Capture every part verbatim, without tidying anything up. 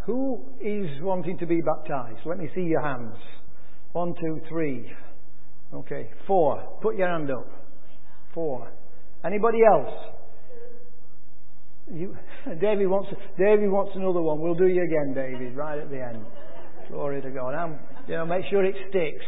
Who is wanting to be baptized? Let me see your hands. One, two, three. Okay. Four. Put your hand up. Four. Anybody else? You, David wants. David wants another one. We'll do you again, David. Right at the end. Glory to God. I'm, you know, make sure it sticks.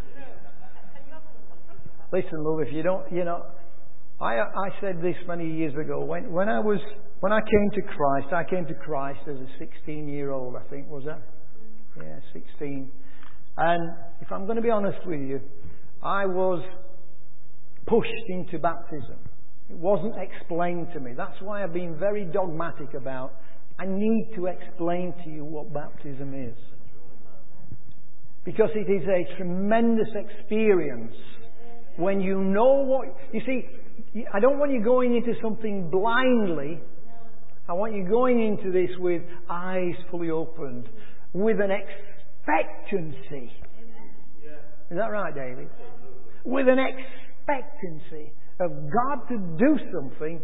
Listen, love. If you don't, you know, I I said this many years ago. When when I was when I came to Christ, I came to Christ as a sixteen-year-old. I think was that? Yeah, sixteen. And if I'm going to be honest with you, I was pushed into baptism. It wasn't explained to me. That's why I've been very dogmatic about, I need to explain to you what baptism is. Because it is a tremendous experience when you know what... You see, I don't want you going into something blindly. I want you going into this with eyes fully opened, with an expectancy. Is that right, David? With an expectancy of God to do something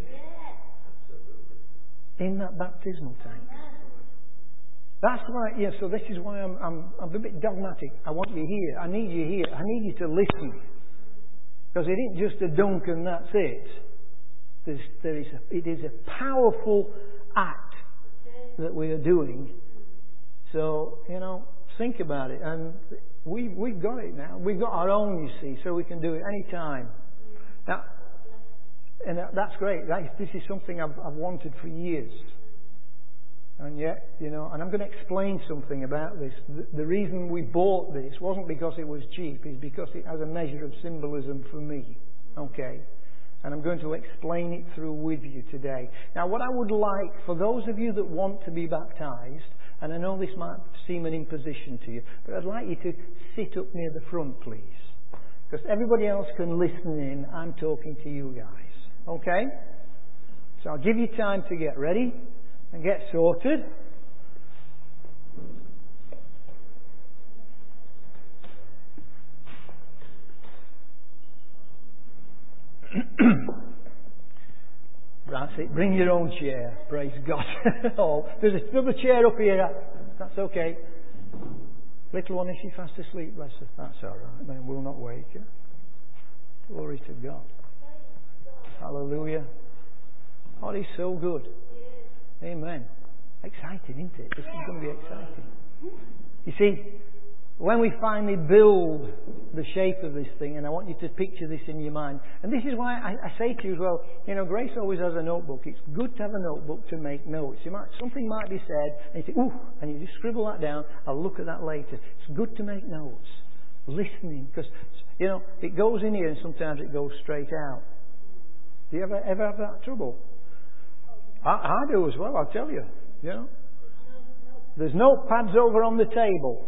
in that baptismal tank. That's why, yeah, so this is why I'm, I'm, I'm a bit dogmatic. I want you here. I need you here. I need you to listen. Because it ain't just a dunk and that's it. There's, there is a, it is a powerful act that we are doing. So, you know, think about it. And we, we've got it now. We've got our own, you see, so we can do it any time. Now, and that's great. That, this is something I've, I've wanted for years. And yet, you know, and I'm going to explain something about this. The, the reason we bought this wasn't because it was cheap. It's because it has a measure of symbolism for me. Okay? And I'm going to explain it through with you today. Now, what I would like, for those of you that want to be baptized, and I know this might seem an imposition to you, but I'd like you to sit up near the front, please. Because everybody else can listen in. I'm talking to you guys. Okay? So I'll give you time to get ready and get sorted. That's it. Bring your own chair. Praise God. Oh, there's another chair up here. That's okay. Little one, is she fast asleep? Bless her. That's all right. Then we'll not wake her. Glory to God. Hallelujah. God is so good. Amen. Exciting, isn't it? This is going to be exciting. You see, when we finally build the shape of this thing, and I want you to picture this in your mind, and this is why I, I say to you as well, you know, Grace always has a notebook. It's good to have a notebook to make notes. You might, something might be said, and you think, ooh, and you just scribble that down. I'll look at that later. It's good to make notes. Listening, because, you know, it goes in here and sometimes it goes straight out. Do you ever, ever have that trouble? I, I do as well, I'll tell you. You know? There's notepads over on the table.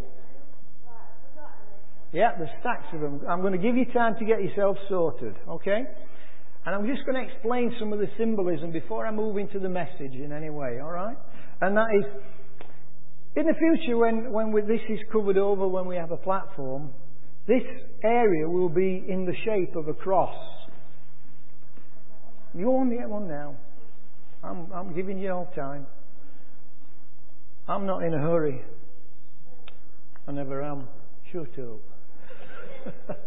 Yeah, there's stacks of them. I'm going to give you time to get yourself sorted, okay? And I'm just going to explain some of the symbolism before I move into the message in any way, all right? And that is, in the future, when, when we, this is covered over, when we have a platform, this area will be in the shape of a cross. You want to get one now? I'm, I'm giving you all time. I'm not in a hurry. I never am. Shut up.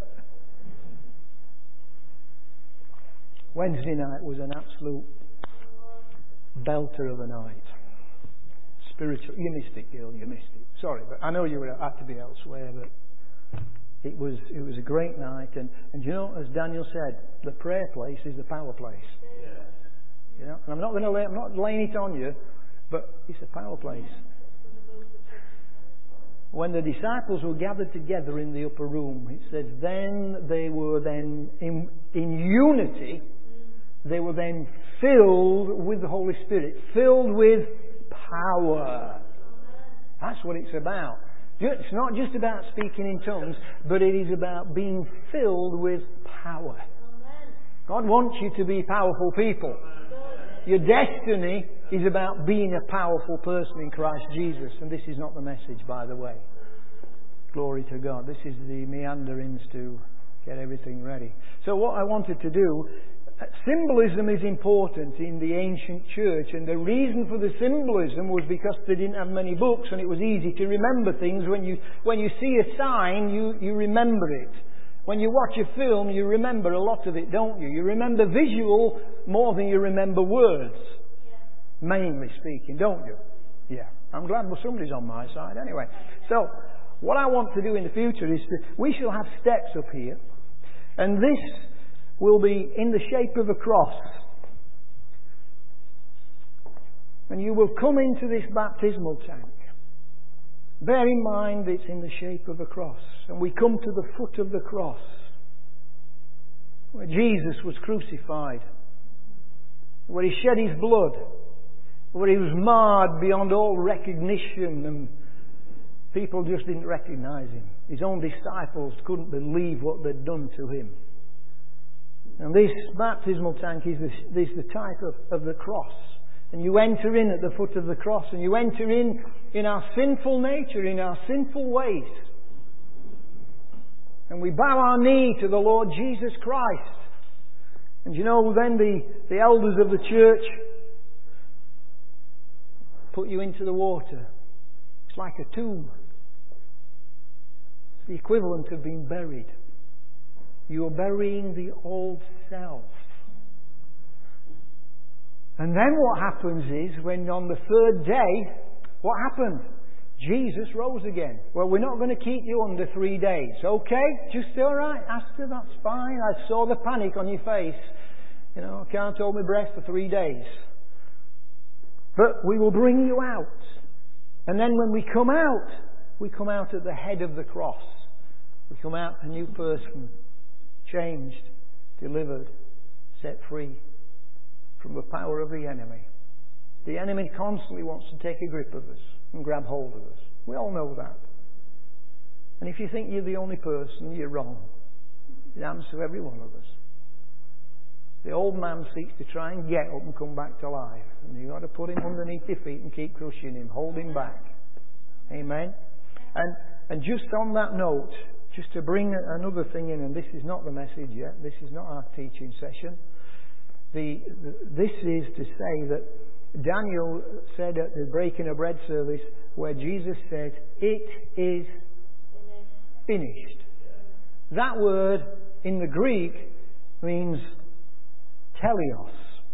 Wednesday night was an absolute belter of a night. Spiritual. You missed it, girl. You missed it. Sorry, but I know you were had to be elsewhere, but it was it was a great night. And, and you know, as Daniel said, the prayer place is the power place. Yeah. You know, and I'm not going to lay, I'm not laying it on you, but it's a power place. When the disciples were gathered together in the upper room, it says, then they were then in, in unity, they were then filled with the Holy Spirit, filled with power. That's what it's about. It's not just about speaking in tongues, but it is about being filled with power. God wants you to be powerful people. Your destiny is about being a powerful person in Christ Jesus. And this is not the message, by the way. Glory to God. This is the meanderings to get everything ready. So what I wanted to do, Symbolism is important in the ancient church, and the reason for the symbolism was because they didn't have many books and it was easy to remember things. When you, when you see a sign, you, you remember it. When you watch a film, you remember a lot of it, don't you? You remember visual more than you remember words. Yeah. Mainly speaking, don't you? Yeah. I'm glad well, somebody's on my side anyway. So, what I want to do in the future is to, we shall have steps up here, and this will be in the shape of a cross. And you will come into this baptismal tank. Bear in mind it's in the shape of a cross. And we come to the foot of the cross, where Jesus was crucified, where He shed His blood, where He was marred beyond all recognition, and people just didn't recognize Him. His own disciples couldn't believe what they'd done to Him. And this baptismal tank is the, is the type of, of the cross. And you enter in at the foot of the cross, and you enter in in our sinful nature, in our sinful ways. And we bow our knee to the Lord Jesus Christ. And you know, then the, the elders of the church put you into the water. It's like a tomb. It's the equivalent of being buried. You're burying the old self. And then what happens is, when on the third day, what happened? Jesus rose again. Well, we're not going to keep you under three days. Okay? Just all right, Astor, that's fine. I saw the panic on your face. You know, I can't hold my breath for three days. But we will bring you out. And then when we come out, we come out at the head of the cross. We come out a new person. Changed, delivered, set free from the power of the enemy. The enemy constantly wants to take a grip of us and grab hold of us. We all know that. And if you think you're the only person, you're wrong. It happens to every one of us. The old man seeks to try and get up and come back to life. And you've got to put him underneath your feet and keep crushing him, hold him back. Amen? And, and just on that note, just to bring another thing in, and this is not the message yet, this is not our teaching session. The, the, this is to say that Daniel said at the breaking of bread service, where Jesus said, "It is finished." That word in the Greek means teleos.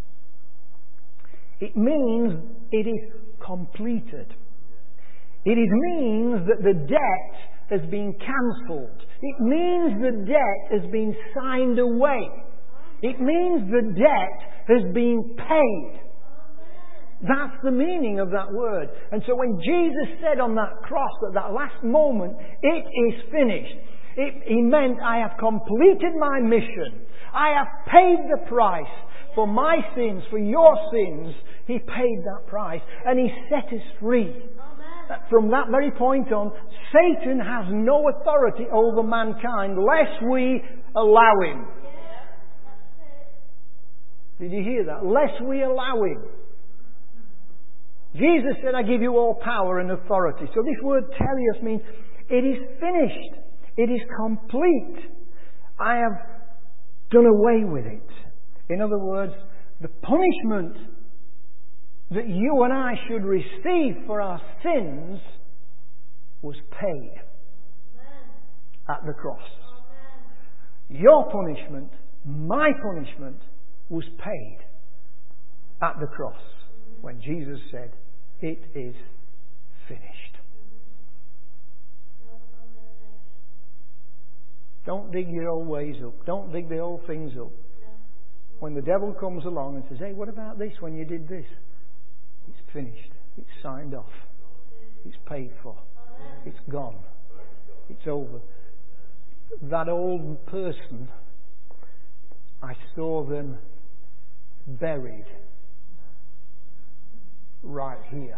It means it is completed. It is, means that the debt has been cancelled. It means the debt has been signed away. It means the debt has been paid. That's the meaning of that word. And so when Jesus said on that cross at that last moment, "It is finished," it, He meant, I have completed my mission. I have paid the price for my sins, for your sins. He paid that price and He set us free. From that very point on, Satan has no authority over mankind lest we allow him. Did you hear that? Lest we allow him. Jesus said, "I give you all power and authority." So this word teleos means it is finished. It is complete. I have done away with it. In other words, the punishment that you and I should receive for our sins was paid at the cross. Your punishment, my punishment, was paid at the cross when Jesus said, "It is finished." Don't dig your old ways up. Don't dig the old things up. When the devil comes along and says, "Hey, what about this when you did this?" It's finished. It's signed off. It's paid for. It's gone. It's over. That old person, I saw them buried right here.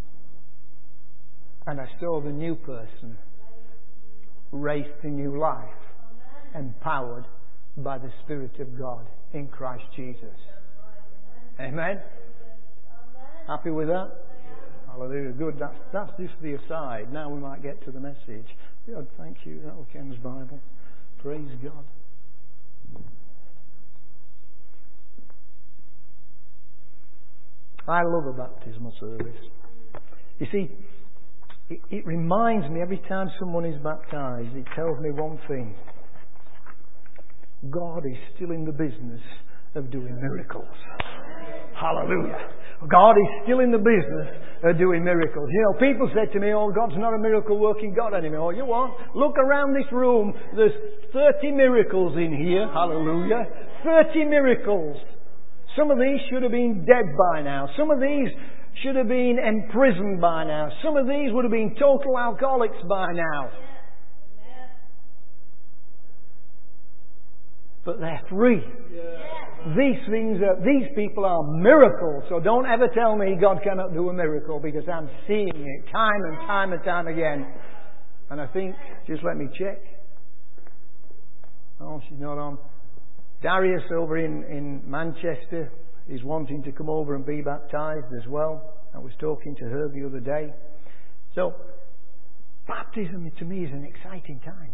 And I saw the new person raised to new life, empowered by the Spirit of God in Christ Jesus. Amen? Happy with that? Hallelujah. Good. That's, that's just the aside. Now we might get to the message. God, thank you. That was Ken's Bible. Praise God. I love a baptismal service. You see, it, it reminds me every time someone is baptized, it tells me one thing. God is still in the business of doing miracles. Hallelujah. God is still in the business of doing miracles. You know, people said to me, oh, God's not a miracle working God anymore. You what? Look around this room. There's thirty miracles in here. Hallelujah. thirty miracles. Some of these should have been dead by now. Some of these should have been imprisoned by now. Some of these would have been total alcoholics by now. But they're free. These things are, these people are miracles. So don't ever tell me God cannot do a miracle, because I'm seeing it time and time and time again. And I think, just let me check. Oh, she's not on. Darius over in, in Manchester is wanting to come over and be baptized as well. I was talking to her the other day. So, baptism to me is an exciting time.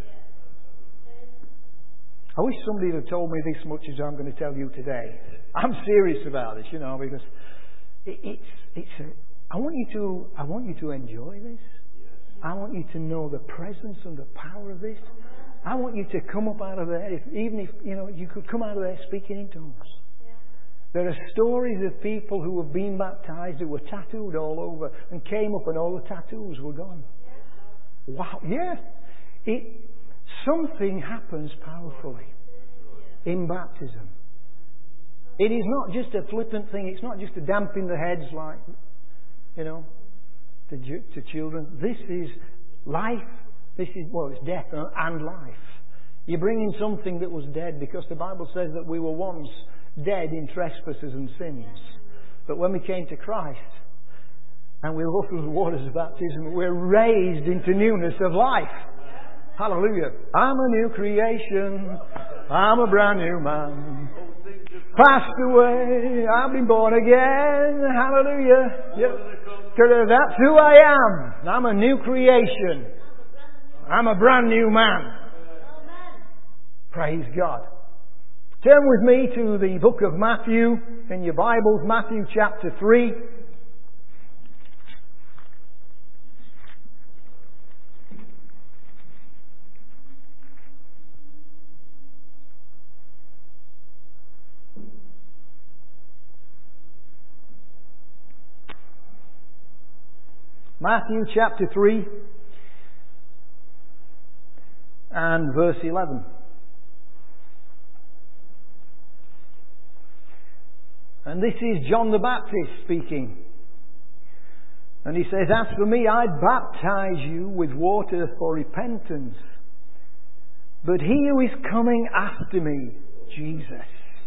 I wish somebody had told me this much as I'm going to tell you today. I'm serious about this, you know, because it, it's it's. A, I want you to I want you to enjoy this. I want you to know the presence and the power of this. I want you to come up out of there, if, even if you know you could come out of there speaking in tongues. There are stories of people who have been baptized who were tattooed all over and came up and all the tattoos were gone. Wow! Yeah, it. Something happens powerfully in baptism. It is not just a flippant thing. It's not just a damping the heads like, you know, to, to children. This is life. This is, well, it's death and life. You're bringing something that was dead, because the Bible says that we were once dead in trespasses and sins. But when we came to Christ and we walked through the waters of baptism, we're raised into newness of life. Hallelujah. I'm a new creation. I'm a brand new man. Passed away. I've been born again. Hallelujah. Yep. That's who I am. I'm a new creation. I'm a brand new man. Praise God. Turn with me to the book of Matthew in your Bibles, Matthew chapter three. Matthew chapter three and verse eleven. And this is John the Baptist speaking. And he says, as for me, I baptize you with water for repentance. But he who is coming after me, Jesus.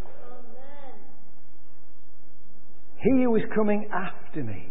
He who is coming after me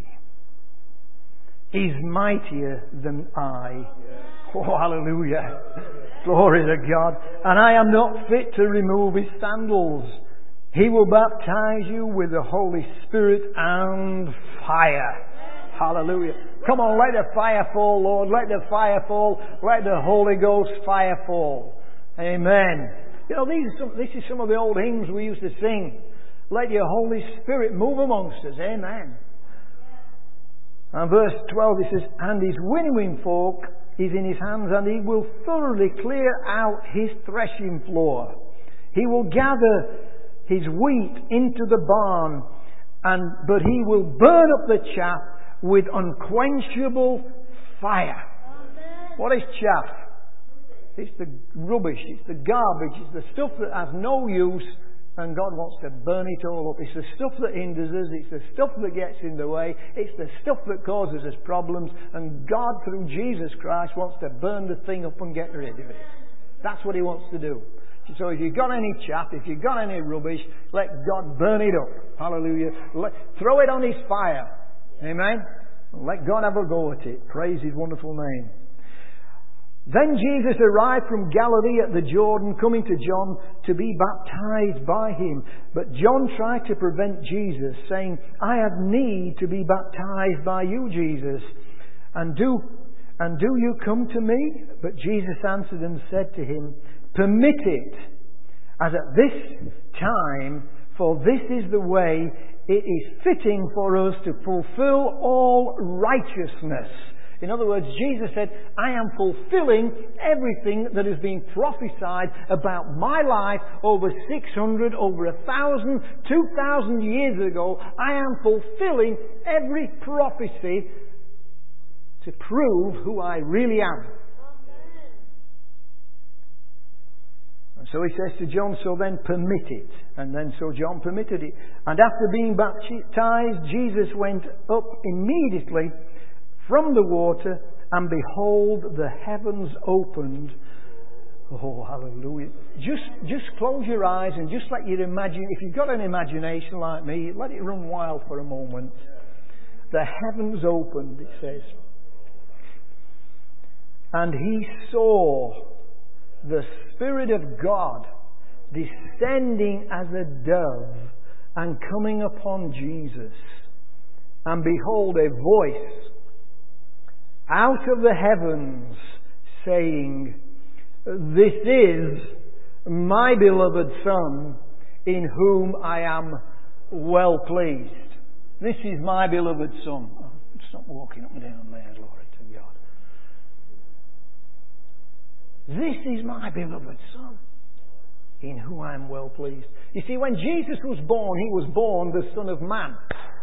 is mightier than I. Oh, hallelujah. Glory to God. And I am not fit to remove his sandals. He will baptize you with the Holy Spirit and fire. Hallelujah. Come on, let the fire fall, Lord. Let the fire fall. Let the Holy Ghost fire fall. Amen. You know, these are some, this is some of the old hymns we used to sing. Let your Holy Spirit move amongst us. Amen. And verse twelve, it says, and his winnowing fork is in his hands, and he will thoroughly clear out his threshing floor. He will gather his wheat into the barn, and but he will burn up the chaff with unquenchable fire. Amen. What is chaff? It's the rubbish, it's the garbage, it's the stuff that has no use, and God wants to burn it all up. It's the stuff that hinders us, it's the stuff that gets in the way, it's the stuff that causes us problems, and God, through Jesus Christ, wants to burn the thing up and get rid of it. That's what He wants to do. So if you've got any chaff, if you've got any rubbish, let God burn it up. Hallelujah. Let, throw it on His fire. Amen. Let God have a go at it. Praise His wonderful name. Then Jesus arrived from Galilee at the Jordan, coming to John to be baptized by him. But John tried to prevent Jesus, saying, I have need to be baptized by you, Jesus. And do, and do you come to me? But Jesus answered and said to him, permit it, as at this time, for this is the way it is fitting for us to fulfill all righteousness. In other words, Jesus said, I am fulfilling everything that has been prophesied about my life over six hundred, over a thousand, two thousand years ago. I am fulfilling every prophecy to prove who I really am. And so he says to John, so then permit it. And then so John permitted it. And after being baptized, Jesus went up immediately from the water, and behold, the heavens opened. Oh, hallelujah. Just, just close your eyes and just let your imagine, if you've got an imagination like me, let it run wild for a moment. The heavens opened, it says. And he saw the Spirit of God descending as a dove and coming upon Jesus. And behold, a voice out of the heavens saying, this is my beloved Son, in whom I am well pleased. This is my beloved Son. Oh, stop walking up and down there, glory to God. This is my beloved Son, in whom I am well pleased. You see, when Jesus was born, he was born the Son of Man.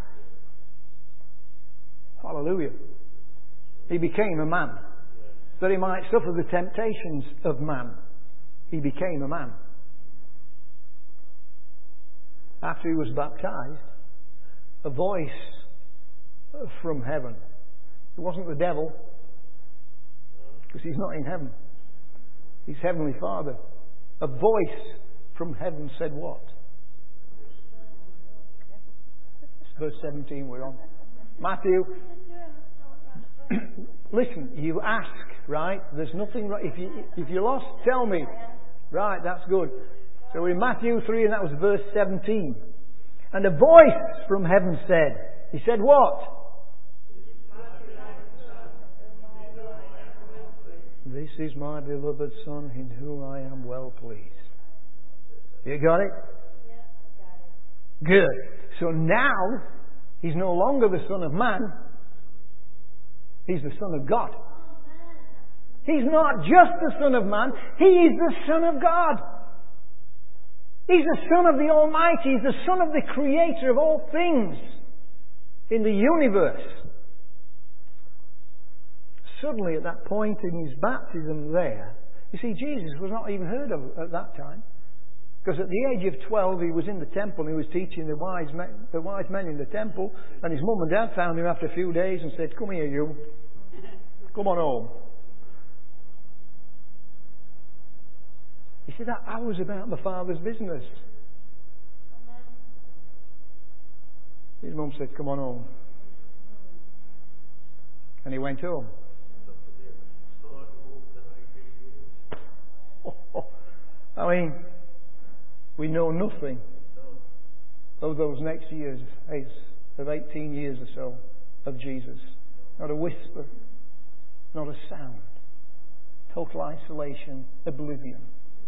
Hallelujah. He became a man, that he might suffer the temptations of man. He became a man. After he was baptized, a voice from heaven. It wasn't the devil, because he's not in heaven. He's Heavenly Father. A voice from heaven said what? It's verse seventeen we're on. Matthew. Listen, you ask, right? There's nothing right. If you if you're lost, tell me. Right, that's good. So we're in Matthew three, and that was verse seventeen. And a voice from heaven said, he said what? This is my beloved Son, in whom I am well pleased. You got it? Yeah, I got it. Good. So now, he's no longer the Son of Man. He's the Son of God. He's not just the Son of Man. He is the Son of God. He's the Son of the Almighty. He's the Son of the Creator of all things in the universe. Suddenly at that point in his baptism there, you see, Jesus was not even heard of at that time. Because at the age of twelve, he was in the temple and he was teaching the wise men, the wise men in the temple. And his mum and dad found him after a few days and said, come here, you. Come on home. You see, that I was about the Father's business. His mum said, come on home. And he went home. Oh, oh. I mean, we know nothing of those next years, of eighteen years or so, of Jesus. Not a whisper, not a sound. Total isolation, oblivion.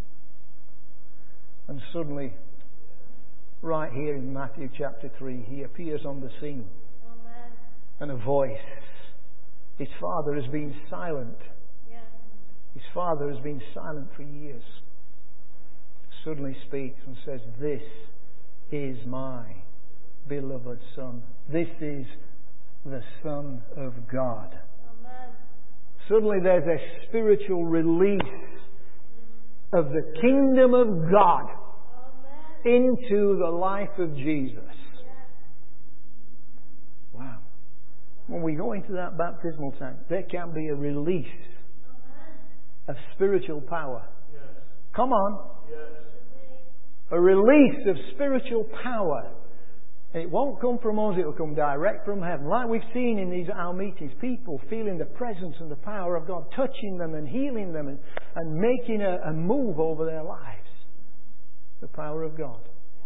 And suddenly, right here in Matthew chapter three, he appears on the scene. Amen. And a voice. His father has been silent. Yeah. His father has been silent for years. Suddenly speaks and says, this is my beloved Son. This is the Son of God. Amen. Suddenly there's a spiritual release of the kingdom of God Amen. into the life of Jesus. Yeah. Wow. When we go into that baptismal tank, there can be a release of spiritual power. Yes. Come on. Yes. A release of spiritual power. And it won't come from us, it will come direct from heaven. Like we've seen in these our meetings, people feeling the presence and the power of God, touching them and healing them and, and making a, a move over their lives. The power of God.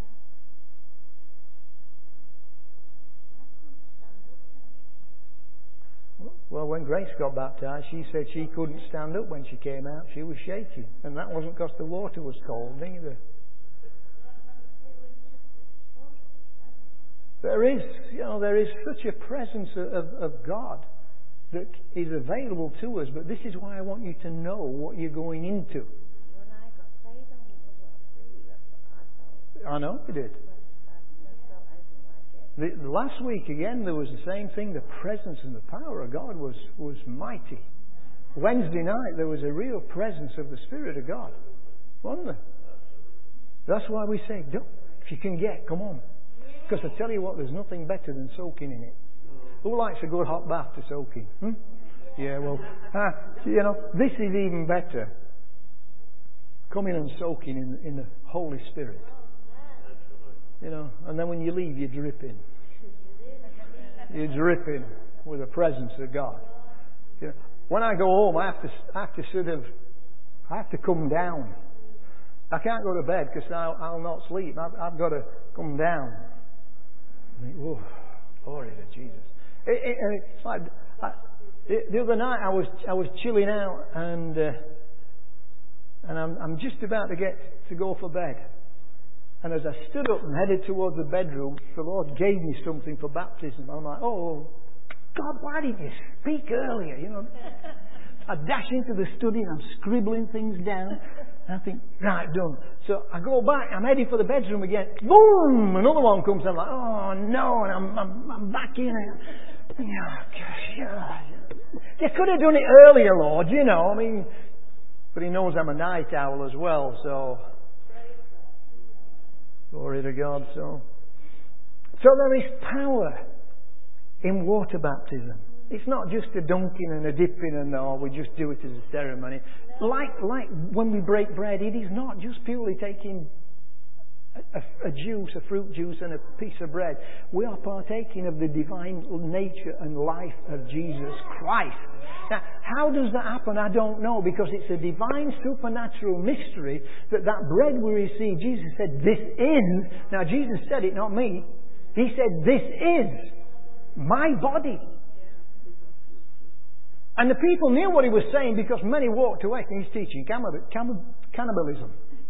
Well, when Grace got baptized, she said she couldn't stand up when she came out. She was shaking. And that wasn't because the water was cold either. There is, you know, there is such a presence of, of God that is available to us, but this is why I want you to know what you're going into. When I got saved, I was free. That's what I thought. I know you did. The, the last week again there was the same thing. The presence and the power of God was, was mighty. Wednesday night there was a real presence of the Spirit of God, wasn't there? That's why we say, don't, if you can get, come on. Because I tell you what, there's nothing better than soaking in it. Who likes a good hot bath to soak in? Hmm? Yeah, well, ah, you know, this is even better. Coming and soaking in, in the Holy Spirit. You know, and then when you leave, you're dripping. You're dripping with the presence of God. You know, when I go home, I have to, I have to sort of, I have to come down. I can't go to bed because I'll, I'll not sleep. I've, I've got to come down. I think, whoa, glory to Jesus. It, it, it's like I, it, the other night I was I was chilling out and uh, and I'm I'm just about to get to go for bed. And as I stood up and headed towards the bedroom, the Lord gave me something for baptism. I'm like, oh, God, why didn't you speak earlier? You know, I dash into the study and I'm scribbling things down. And I think, right, done. So I go back, I'm heading for the bedroom again. Boom! Another one comes. I'm like, oh no! And I'm I'm, I'm back in. And, oh, gosh, yeah. You could have done it earlier, Lord. You know, I mean, but He knows I'm a night owl as well. So. Glory to God. So, so there is power in water baptism. It's not just a dunking and a dipping and oh, we just do it as a ceremony. Like like when we break bread, it is not just purely taking a, a, a juice, a fruit juice and a piece of bread. We are partaking of the divine nature and life of Jesus Christ. Now, how does that happen? I don't know, because it's a divine supernatural mystery that that bread we receive, Jesus said, this is, now Jesus said it, not me. He said, this is my body. And the people knew what He was saying because many walked away from His teaching, cannibalism.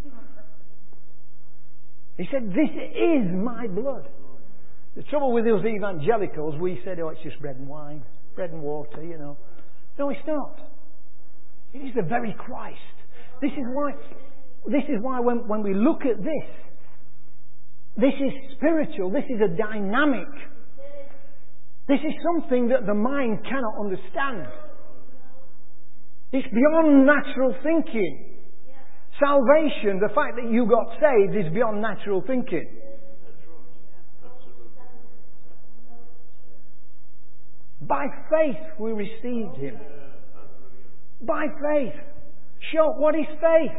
He said, this is my blood. The trouble with those evangelicals, we said, oh, it's just bread and wine, bread and water, you know. No, it's not. It is the very Christ. This is why, this is why when, when we look at this, this is spiritual, this is a dynamic. This is something that the mind cannot understand. It's beyond natural thinking. Salvation, the fact that you got saved, is beyond natural thinking. By faith we received Him. By faith. Show what is faith?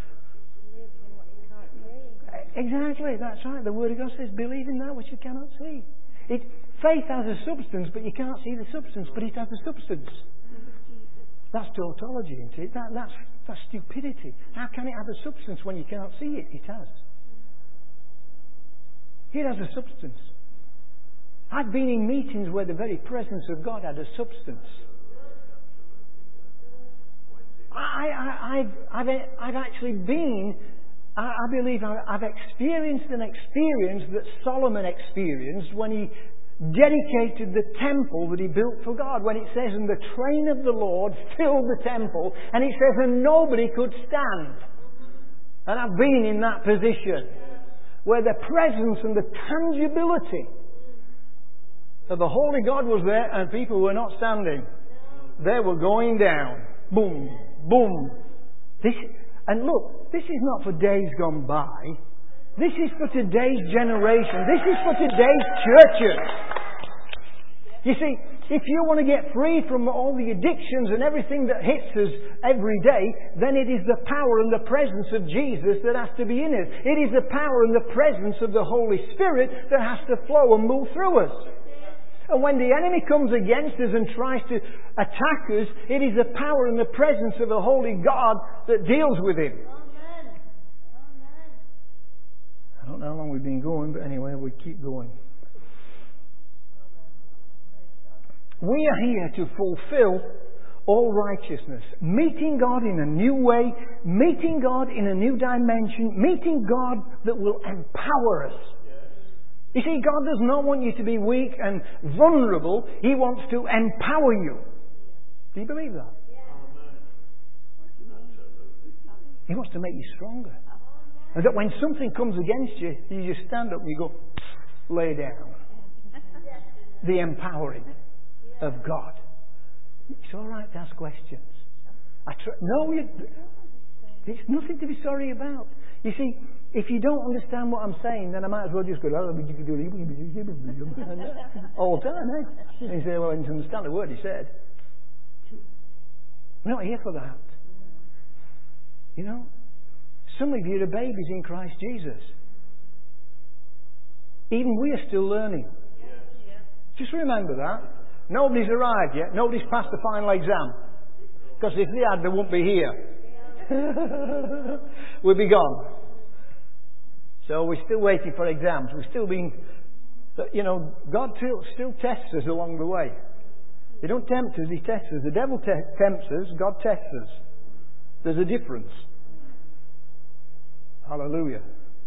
Exactly, that's right. The Word of God says, believe in that which you cannot see. It, faith has a substance, but you can't see the substance, but it has a substance. That's tautology, isn't it? That, that's, that's stupidity. How can it have a substance when you can't see it? It has. It has a substance. I've been in meetings where the very presence of God had a substance. I, I, I've, I've, I've actually been, I, I believe I've experienced an experience that Solomon experienced when he dedicated the temple that he built for God. When it says, and the train of the Lord filled the temple, and it says, and nobody could stand. And I've been in that position where the presence and the tangibility of the Holy God was there, and people were not standing. They were going down. Boom, boom. This, and look, this is not for days gone by. This is for today's generation. This is for today's churches. You see, if you want to get free from all the addictions and everything that hits us every day, then it is the power and the presence of Jesus that has to be in us. It is the power and the presence of the Holy Spirit that has to flow and move through us. And when the enemy comes against us and tries to attack us, it is the power and the presence of the Holy God that deals with him. Amen. Amen. I don't know how long we've been going, but anyway, we keep going. We are here to fulfill all righteousness. Meeting God in a new way, meeting God in a new dimension, meeting God that will empower us. You see, God does not want you to be weak and vulnerable. He wants to empower you. Do you believe that? He wants to make you stronger. And that when something comes against you, you just stand up and you go, lay down. The empowering of God. It's all right to ask questions. I tr- no, you, there's nothing to be sorry about. You see, if you don't understand what I'm saying, then I might as well just go, all the time, eh? And you say, well, I didn't understand a word he said. We're not here for that. You know? Some of you are babies in Christ Jesus. Even we are still learning. Just remember that. Nobody's arrived yet. Nobody's passed the final exam. Because if they had, they wouldn't be here. We'll be gone. So we're still waiting for exams. We're still being, you know, God still, still tests us along the way. He don't tempt us, He tests us. The devil te- tempts us, God tests us. There's a difference. Hallelujah.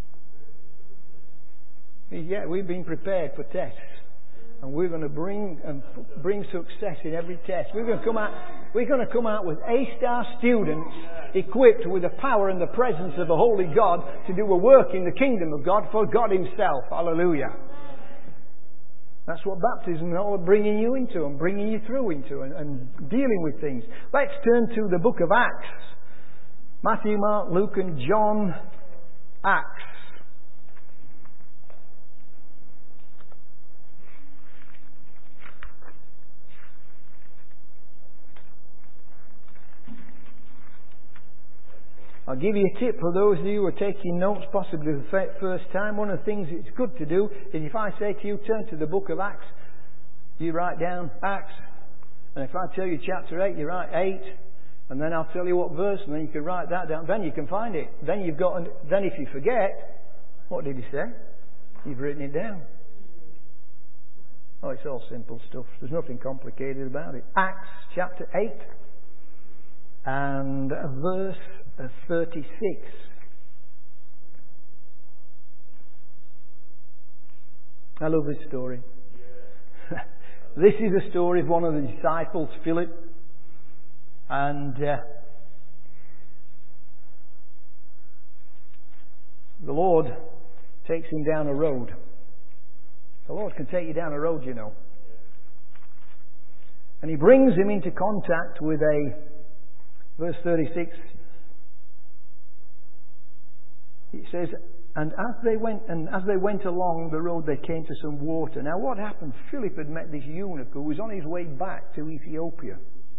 Yeah, we've been prepared for tests. And we're going to bring and bring success in every test. We're going to come out, we're going to come out with A-star students equipped with the power and the presence of the Holy God to do a work in the kingdom of God for God Himself. Hallelujah. That's what baptism is all bringing you into and bringing you through into and, and dealing with things. Let's turn to the book of Acts. Matthew, Mark, Luke and John. Acts. I'll give you a tip for those of you who are taking notes, possibly the first time. One of the things it's good to do is if I say to you, turn to the book of Acts, you write down Acts. And if I tell you chapter eight, you write eight. And then I'll tell you what verse, and then you can write that down. Then you can find it. Then you've got. Then if you forget, what did he say? You've written it down. Oh, it's all simple stuff. There's nothing complicated about it. Acts chapter eight and verse thirty-six. I love this story. This is a story of one of the disciples, Philip. And uh, the Lord takes him down a road. The Lord can take you down a road, you know. And He brings him into contact with a, verse thirty-six, it says, and as they went and as they went along the road, they came to some water. Now what happened? Philip had met this eunuch who was on his way back to Ethiopia.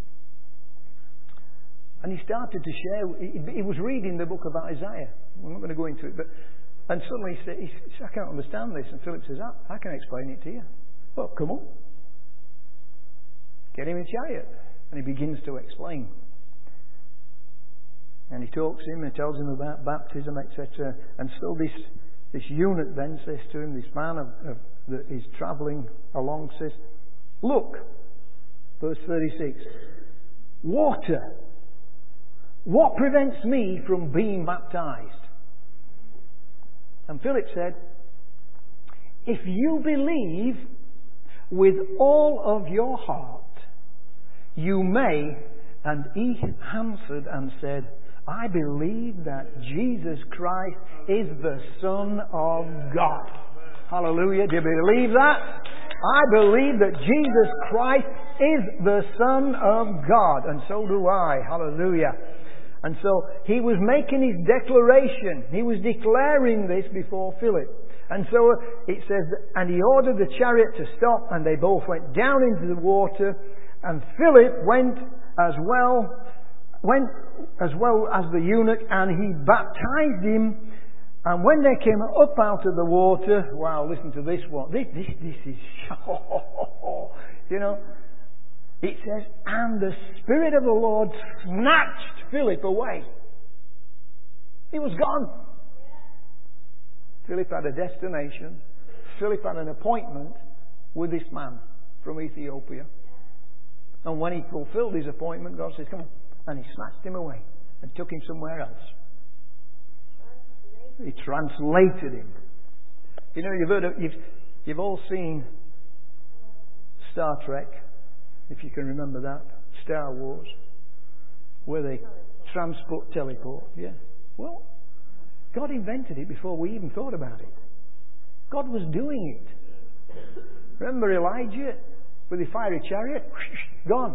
And he started to share, he, he was reading the book of Isaiah. We're not going to go into it, but, and suddenly he said, he said, I can't understand this. And Philip says, I, I can explain it to you. Well, come on. Get him in a chariot. And he begins to explain. And he talks to him and tells him about baptism, et cetera. And so this, this eunuch then says to him, this man of, of, that is travelling along says, look, verse thirty-six, water. What prevents me from being baptized? And Philip said, if you believe with all of your heart, you may. And he answered and said, I believe that Jesus Christ is the Son of God. Hallelujah. Do you believe that? I believe that Jesus Christ is the Son of God. And so do I. Hallelujah. And so he was making his declaration. He was declaring this before Philip. And so it says, and he ordered the chariot to stop, and they both went down into the water, and Philip went as well, went as well as the eunuch, and he baptized him. And when they came up out of the water, wow, listen to this one. This, this, this is, you know, it says, and the Spirit of the Lord snatched Philip away. He was gone. Philip had a destination. Philip had an appointment with this man from Ethiopia. And when he fulfilled his appointment, God says, come on. And He snatched him away and took him somewhere else. He translated him. You know, you've heard of, you've, you've all seen Star Trek, if you can remember that. Star Wars. Where they transport, teleport. Yeah. Well, God invented it before we even thought about it. God was doing it. Remember Elijah with the fiery chariot? Gone.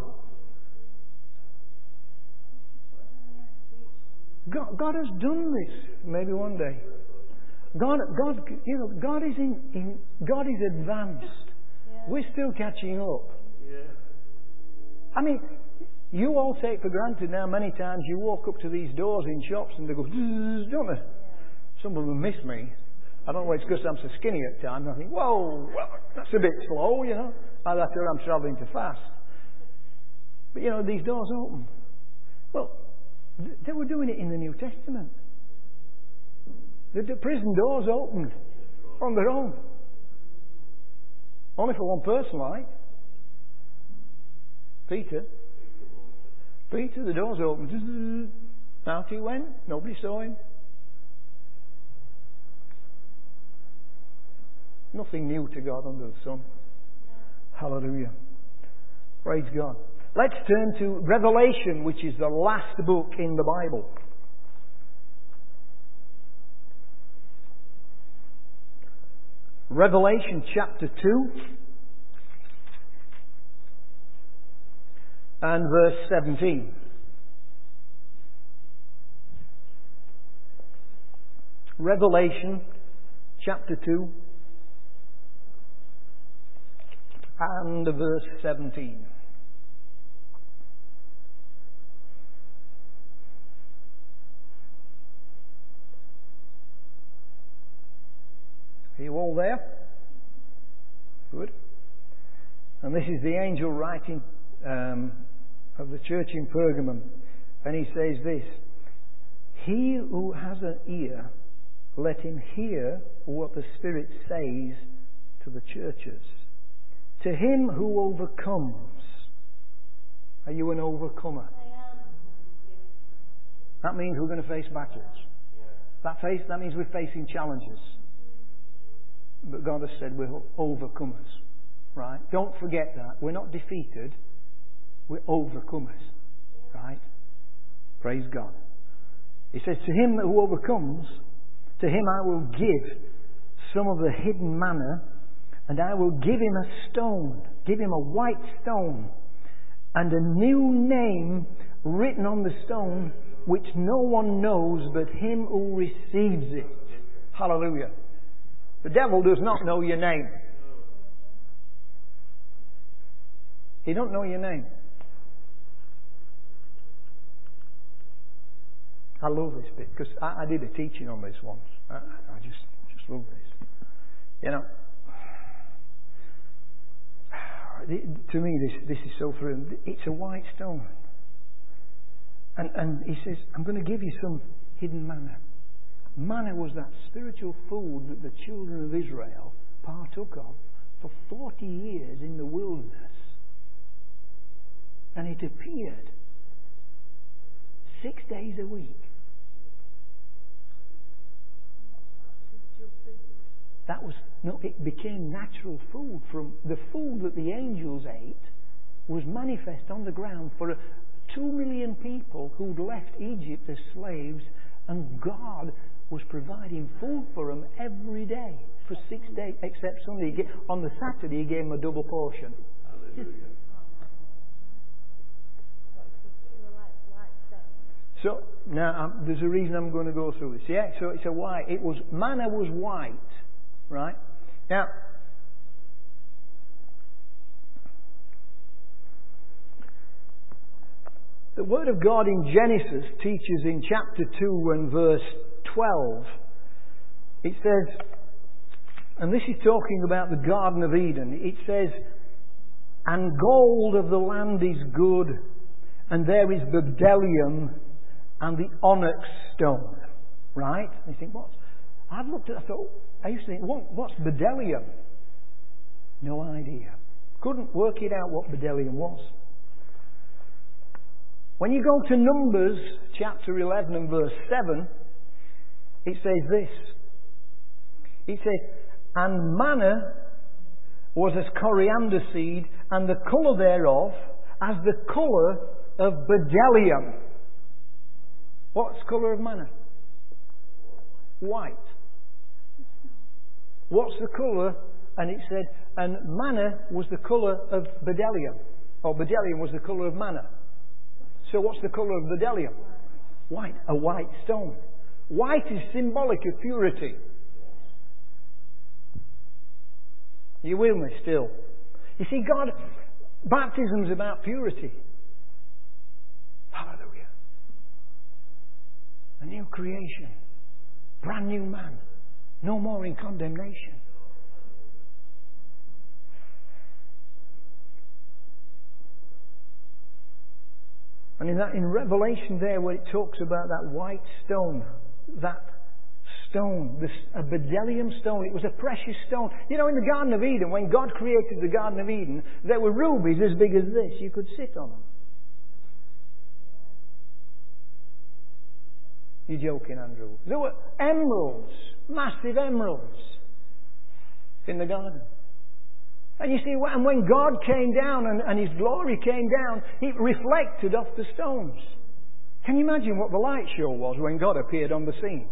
God, God has done this. Maybe one day. God, God, you know, God is in, in God is advanced. Yeah. We're still catching up. Yeah. I mean, you all take for granted now. Many times you walk up to these doors in shops and they go, "Zzz," don't they? Some of them miss me. I don't know whether it's because I'm so skinny at times. I think, whoa, that's a bit slow, you know. Either that or I'm travelling too fast. But you know, these doors open. Well, they were doing it in the New Testament. The, the prison doors opened on their own. Only for one person, like Peter. Peter, the doors opened. Out he went. Nobody saw him. Nothing new to God under the sun. Hallelujah. Praise God. Let's turn to Revelation, which is the last book in the Bible. Revelation chapter two and verse seventeen. Revelation chapter two and verse seventeen. Are you all there? Good. And this is the angel writing um, of the church in Pergamum. And he says this: He who has an ear, let him hear what the Spirit says to the churches. To him who overcomes. Are you an overcomer? I am. That means we're going to face battles. That, face, that means we're facing challenges. But God has said we're overcomers. Right? Don't forget that. We're not defeated. We're overcomers. Right? Praise God. He says, to him who overcomes, to him I will give some of the hidden manna, and I will give him a stone, give him a white stone, and a new name written on the stone, which no one knows but him who receives it. Hallelujah. The devil does not know your name. He don't know your name. I love this bit because I, I did a teaching on this once. I, I just just love this. You know, to me this this is so thrilling. It's a white stone, and and he says, "I'm going to give you some hidden manna." Manna was that spiritual food that the children of Israel partook of for forty years in the wilderness. And it appeared six days a week. That was, no, it became natural food. From the food that the angels ate was manifest on the ground for two million people who'd left Egypt as slaves, and God was providing food for them every day for six days, except Sunday. On the Saturday, he gave them a double portion. Hallelujah. So now um, there's a reason I'm going to go through this. Yeah. So it's a white. It was manna was white, right? Now, the Word of God in Genesis teaches in chapter two and verse twelve. It says, and this is talking about the Garden of Eden. It says, "And gold of the land is good, and there is bdellium and the onyx stone." Right? And you think, what? I've looked at it, I thought, I used to think, what, what's bdellium? No idea. Couldn't work it out what bdellium was. When you go to Numbers chapter eleven and verse seven, it says this. It says, And manna was as coriander seed, and the colour thereof as the colour of bdellium. What's the colour of manna? White. What's the colour? And it said, and manna was the colour of bdellium. Or bdellium was the colour of manna. So what's the colour of bdellium? White. A white stone. White is symbolic of purity. You with me still? You see, God, baptism's about purity. Hallelujah. A new creation. Brand new man. No more in condemnation. And in that, in Revelation there, where it talks about that white stone, that stone, this, a bdellium stone, it was a precious stone. You know, in the Garden of Eden, when God created the Garden of Eden, there were rubies as big as this. You could sit on them. You're joking, Andrew. There were emeralds, massive emeralds in the garden. And you see, and when God came down and, and His glory came down, it reflected off the stones. Can you imagine what the light show was when God appeared on the scene?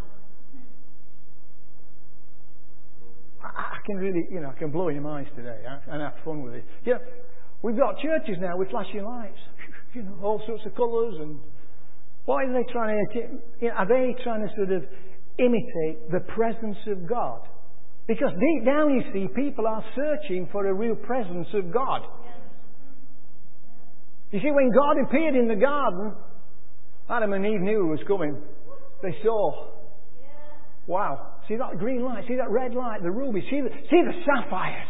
I, I can really, you know, I can blow your minds today and have fun with it. You know, we've got churches now with flashing lights, you know, all sorts of colours. And why are they trying to? You know, are they trying to sort of imitate the presence of God? Because deep down, you see, people are searching for a real presence of God. You see, when God appeared in the garden, Adam and Eve knew He was coming. They saw, wow, see that green light, see that red light, the ruby, see the, see the sapphires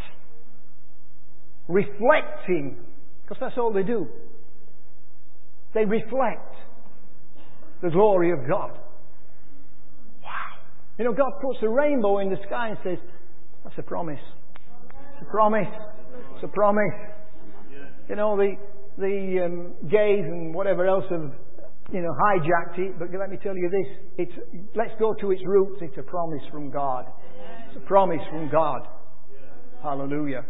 reflecting, because that's all they do. They reflect the glory of God. You know, God puts a rainbow in the sky and says, that's a promise. It's a promise. It's a promise. You know, the the um, gays and whatever else have, you know, hijacked it. But let me tell you this. It's, let's go to its roots. It's a promise from God. It's a promise from God. Hallelujah.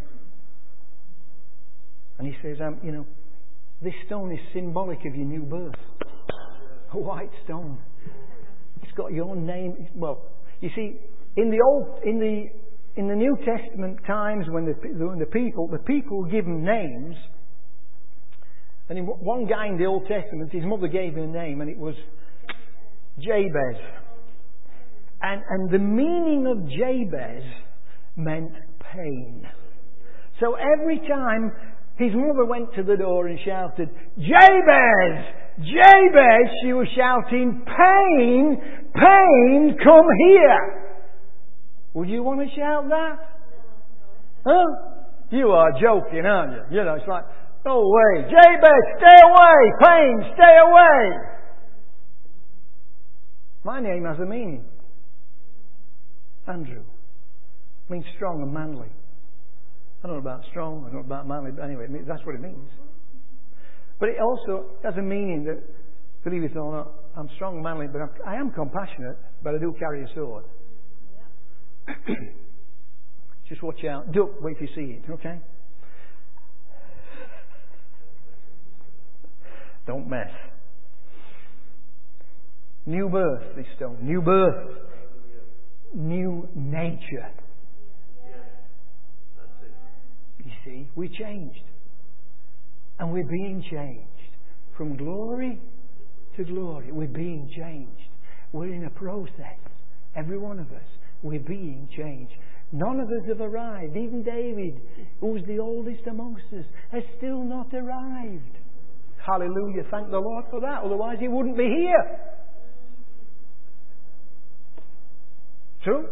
And He says, um, you know, this stone is symbolic of your new birth. A white stone. It's got your name. Well, you see, in the old, in the in the New Testament times, when the when the people the people were given names, and in one guy in the Old Testament, his mother gave him a name, and it was Jabez. And and the meaning of Jabez meant pain. So every time his mother went to the door and shouted, Jabez! Jabez! She was shouting, pain! Pain! Come here! Would you want to shout that? Huh? You are joking, aren't you? You know, it's like, no way. Jabez, stay away! Pain, stay away! My name has a meaning. Andrew. Means strong and manly. I don't know about strong, I don't know about manly, but anyway, that's what it means. But it also has a meaning that, believe it or not, I'm strong and manly, but I'm, I am compassionate, but I do carry a sword. Yeah. Just watch out. Duck, wait till you see it, okay? Don't mess. New birth, this stone. New birth. New nature. You see, we changed. And we're being changed. From glory to glory. We're being changed. We're in a process. Every one of us. We're being changed. None of us have arrived. Even David, who's the oldest amongst us, has still not arrived. Hallelujah. Thank the Lord for that. Otherwise he wouldn't be here. True?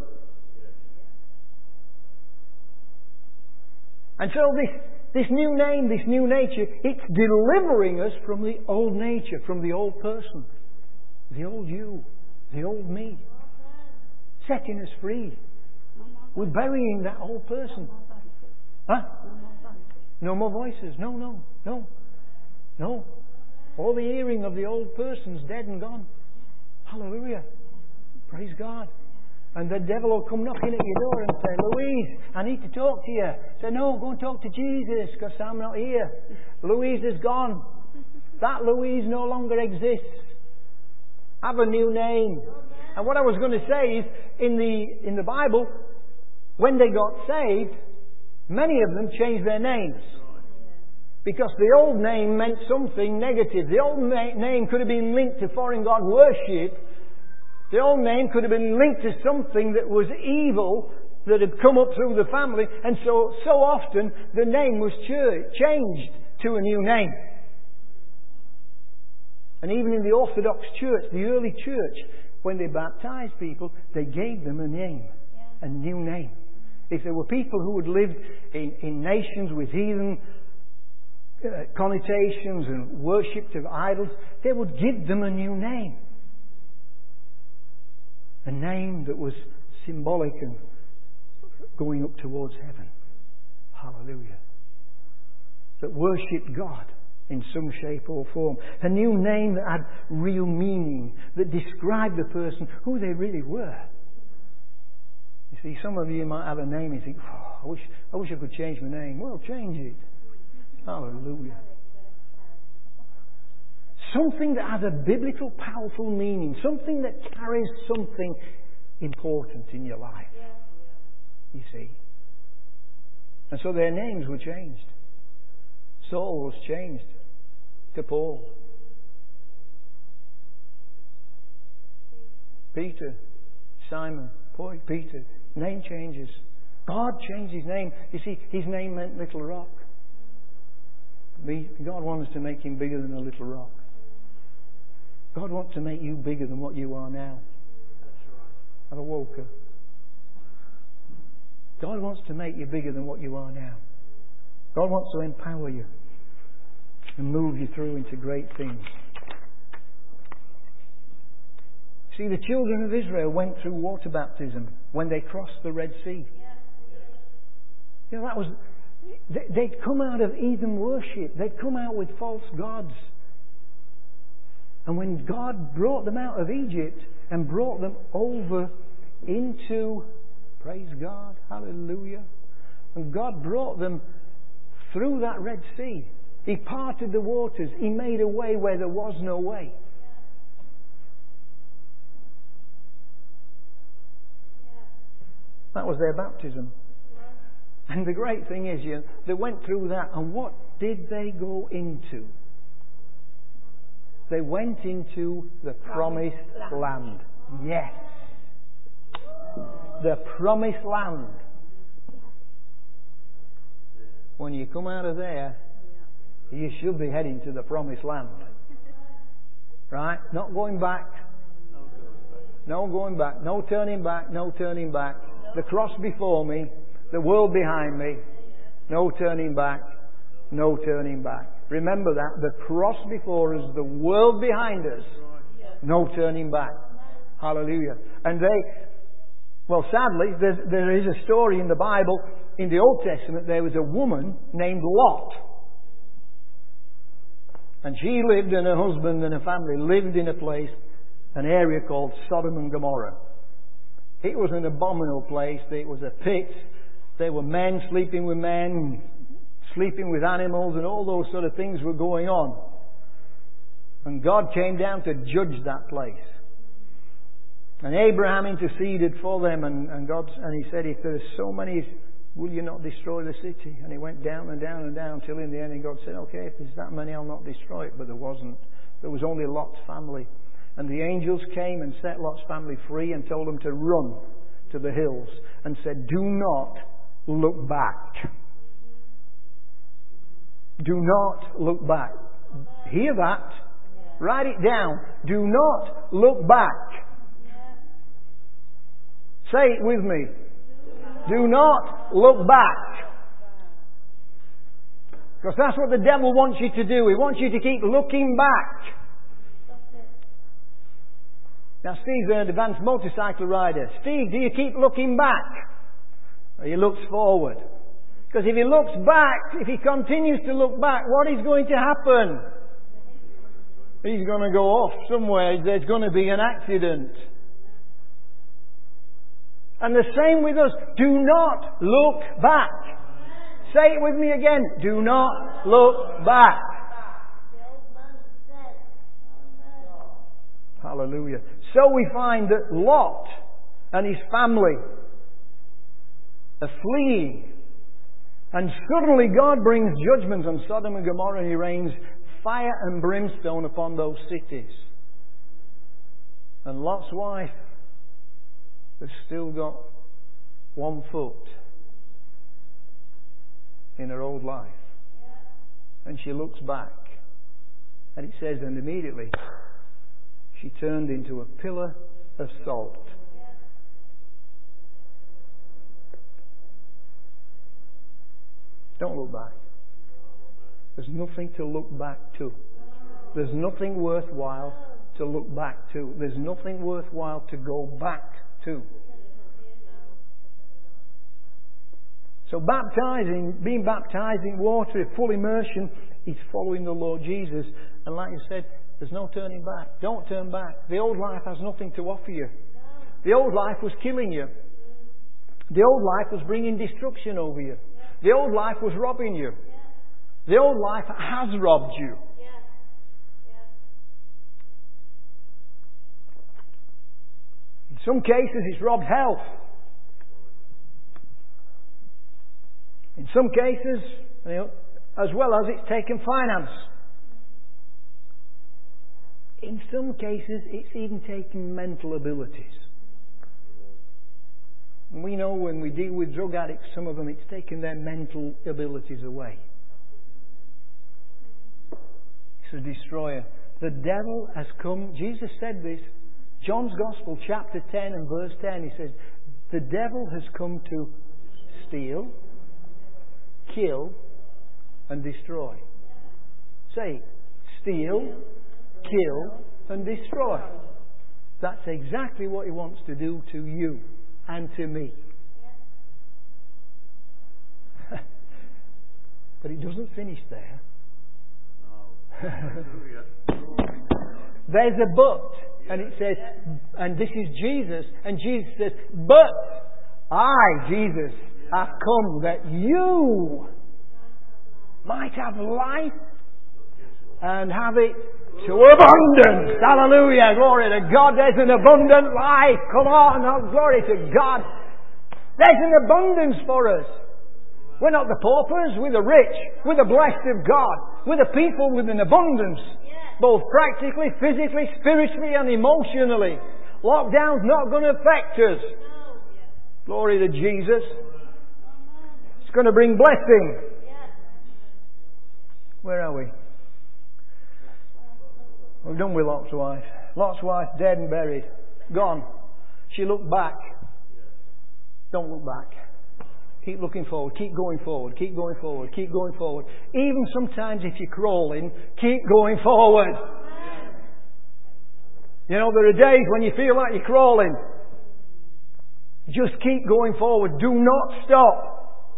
And so this, this new name, this new nature, it's delivering us from the old nature, from the old person. The old you. The old me. Setting us free. We're burying that old person. Huh? No more voices. No, no, no. No. All the hearing of the old person's dead and gone. Hallelujah. Praise God. And the devil will come knocking at your door and say, Louise, I need to talk to you. Say, no, go and talk to Jesus because I'm not here. Louise is gone. That Louise no longer exists. Have a new name. And what I was going to say is, in the, in the Bible, when they got saved, many of them changed their names. Because the old name meant something negative. The old na- name could have been linked to foreign god worship. The old name could have been linked to something that was evil that had come up through the family. And so, so often the name was ch- changed to a new name. And even in the Orthodox Church, the early church, when they baptized people, they gave them a name, a new name. If there were people who had lived in, in nations with heathen uh, connotations and worshipped of idols, they would give them a new name. A name that was symbolic and going up towards heaven. Hallelujah. That worshipped God in some shape or form. A new name that had real meaning, that described the person who they really were. You see, some of you might have a name and you think, oh, I wish, I wish I could change my name. Well, change it. Hallelujah. Something that has a biblical, powerful meaning. Something that carries something important in your life. You see. And so their names were changed. Saul was changed to Paul. Peter, Simon, boy, Peter. Name changes. God changed his name. You see, his name meant Little Rock. God wants to make him bigger than a little rock. God wants to make you bigger than what you are now. Have a walker. God wants to make you bigger than what you are now. God wants to empower you and move you through into great things. See, the children of Israel went through water baptism when they crossed the Red Sea. You know, that was... They'd come out of heathen worship. They'd come out with false gods. And when God brought them out of Egypt and brought them over into, praise God, hallelujah, and God brought them through that Red Sea. He parted the waters. He made a way where there was no way. That was their baptism. And the great thing is, you know, they went through that, and what did they go into? They went into the promised land. Yes. The promised land. When you come out of there, you should be heading to the promised land. Right? Not going back. No going back. No turning back. No turning back. The cross before me. The world behind me. No turning back. No turning back. Remember that. The cross before us. The world behind us. No turning back. Hallelujah. And they... Well, sadly, there, there is a story in the Bible. In the Old Testament, there was a woman named Lot. And she lived, and her husband and her family lived in a place, an area called Sodom and Gomorrah. It was an abominable place. It was a pit. There were men sleeping with men, sleeping with animals, and all those sort of things were going on. And God came down to judge that place. And Abraham interceded for them, and, and God and he said, if there are so many, will you not destroy the city? And he went down and down and down till in the end, and God said, okay, if there's that many, I'll not destroy it. But there wasn't. There was only Lot's family. And the angels came and set Lot's family free and told them to run to the hills, and said, do not look back. Do not look back. Hear that? Write it down. Do not look back. Say it with me. Do not look back. Because that's what the devil wants you to do. He wants you to keep looking back. Now, Steve's an advanced motorcycle rider. Steve, do you keep looking back? Or he looks forward? Because if he looks back, if he continues to look back, what is going to happen? He's going to go off somewhere. There's going to be an accident. And the same with us. Do not look back. Say it with me again. Do not look back. Hallelujah. So we find that Lot and his family are fleeing. And suddenly God brings judgment on Sodom and Gomorrah, and He rains fire and brimstone upon those cities. And Lot's wife has still got one foot in her old life. And she looks back. And it says, and immediately she turned into a pillar of salt. Don't look back. There's nothing to look back to. There's nothing worthwhile to look back to. There's nothing worthwhile to go back to. So baptizing, being baptized in water, full immersion, is following the Lord Jesus. And like you said, there's no turning back. Don't turn back. The old life has nothing to offer you. The old life was killing you. The old life was bringing destruction over you. The old life was robbing you. The old life has robbed you. In some cases, it's robbed health. In some cases, you know, as well as it's taken finance. In some cases, it's even taken mental abilities. And we know when we deal with drug addicts, some of them, it's taken their mental abilities away. It's a destroyer. The devil has come. Jesus said this. John's Gospel, chapter ten and verse ten, he says, the devil has come to steal, kill, and destroy. Say it. Steal, kill, and destroy. That's exactly what he wants to do to you and to me. But it doesn't finish there. There's a but. And it says, and this is Jesus, and Jesus says, but I, Jesus, have come that you might have life and have it to abundance. Hallelujah. Glory to God. There's an abundant life. Come on. Oh, glory to God. There's an abundance for us. We're not the paupers. We're the rich. We're the blessed of God. We're the people with an abundance. Both practically, physically, spiritually and emotionally. Lockdown's not going to affect us. Glory to Jesus. It's going to bring blessing. Where are we? We're done with Lot's wife. Lot's wife dead and buried. Gone. She looked back. Don't look back. Keep looking forward. Keep going forward. Keep going forward. Keep going forward. Even sometimes if you're crawling, keep going forward. You know, there are days when you feel like you're crawling. Just keep going forward. Do not stop.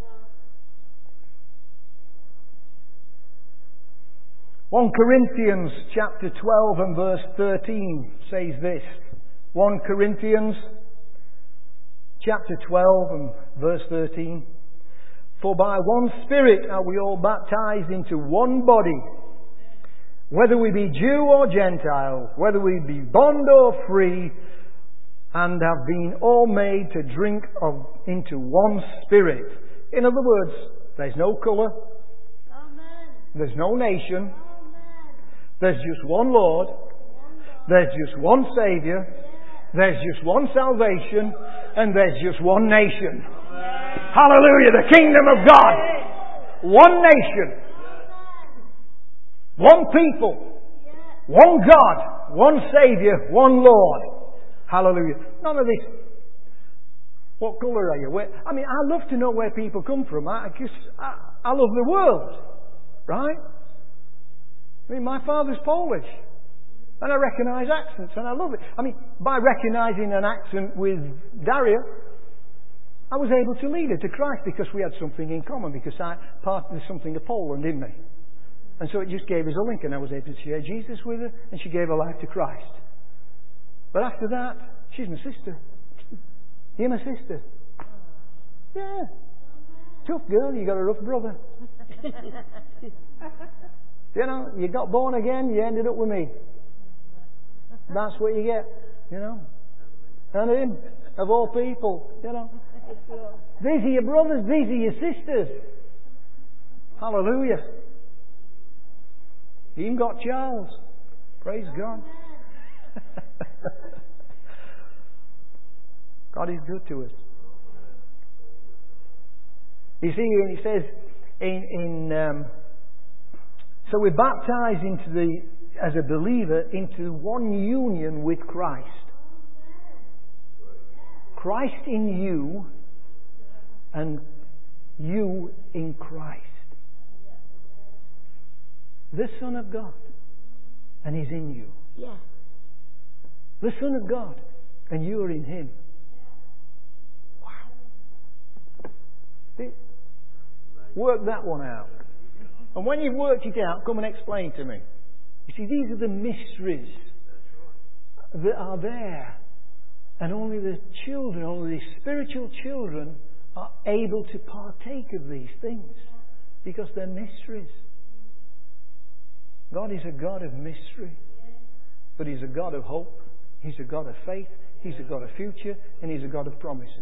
First Corinthians chapter twelve and verse thirteen says this. First Corinthians chapter twelve and verse thirteen. For by one Spirit are we all baptized into one body, whether we be Jew or Gentile, whether we be bond or free, and have been all made to drink of into one Spirit. In other words, there's no colour, there's no nation, there's just one Lord, there's just one Saviour, there's just one salvation, and there's just one nation. Hallelujah, the kingdom of God. One nation. One people. One God. One Saviour. One Lord. Hallelujah. None of this. What colour are you? Where, I mean, I love to know where people come from. I, just, I, I love the world. Right? I mean, my father's Polish. And I recognise accents and I love it. I mean, by recognising an accent with Daria, I was able to lead her to Christ because we had something in common, because I part of something of Poland in me. And so it just gave us a link, and I was able to share Jesus with her, and she gave her life to Christ. But after that, she's my sister. You're my sister. Yeah. Tough girl, you got a rough brother. You know, you got born again, you ended up with me. That's what you get, you know. And him, of all people, you know. These are your brothers, these are your sisters. Hallelujah. You even got Charles. Praise God. God is good to us. You see, and he says, in, in um, so we're baptized into the, as a believer, into one union with Christ. Christ in you, and you in Christ. The Son of God, and He's in you. Yeah. The Son of God, and you are in Him. Wow. See? Work that one out. And when you've worked it out, come and explain to me. You see, these are the mysteries that are there. And only the children, only the spiritual children are able to partake of these things. Because they're mysteries. God is a God of mystery. But He's a God of hope. He's a God of faith. He's a God of future. And He's a God of promises.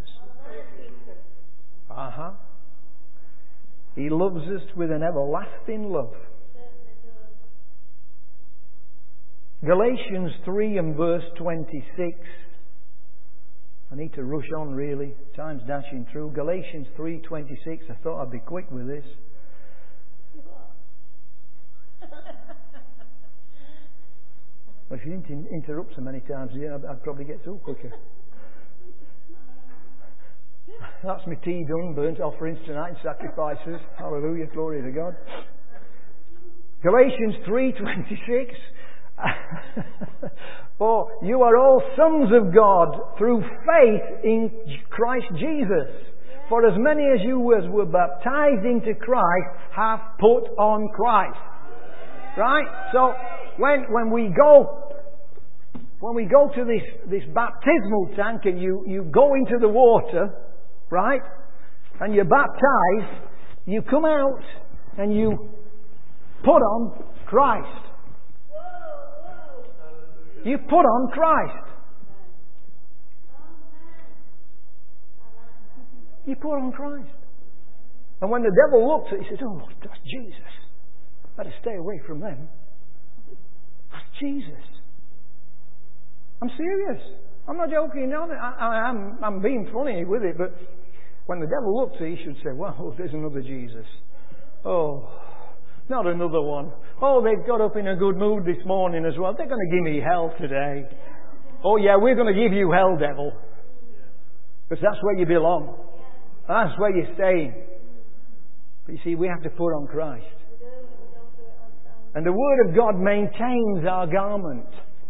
Uh-huh. He loves us with an everlasting love. Galatians three and verse twenty-six. I need to rush on really. Time's dashing through. Galatians three twenty-six. I thought I'd be quick with this. Well, if you didn't interrupt so many times here, I'd, I'd probably get through quicker. That's my tea done, burnt offerings tonight and sacrifices. Hallelujah, glory to God. Galatians three twenty-six. For you are all sons of God through faith in Christ Jesus. For as many as you as were baptized into Christ have put on Christ. Right? So when when we go when we go to this, this baptismal tank and you, you go into the water, right? And you're baptized, you come out and you put on Christ. You put on Christ. You put on Christ. And when the devil looks at it, he says, oh, that's Jesus. Better stay away from them. That's Jesus. I'm serious. I'm not joking. I, I, I'm, I'm being funny with it, but when the devil looks at it, he should say, well, there's another Jesus. Oh, not another one. Oh, they've got up in a good mood this morning as well. They're going to give me hell today. Oh, yeah, we're going to give you hell, devil. Because that's where you belong. That's where you're staying. But you see, we have to put on Christ. And the Word of God maintains our garment.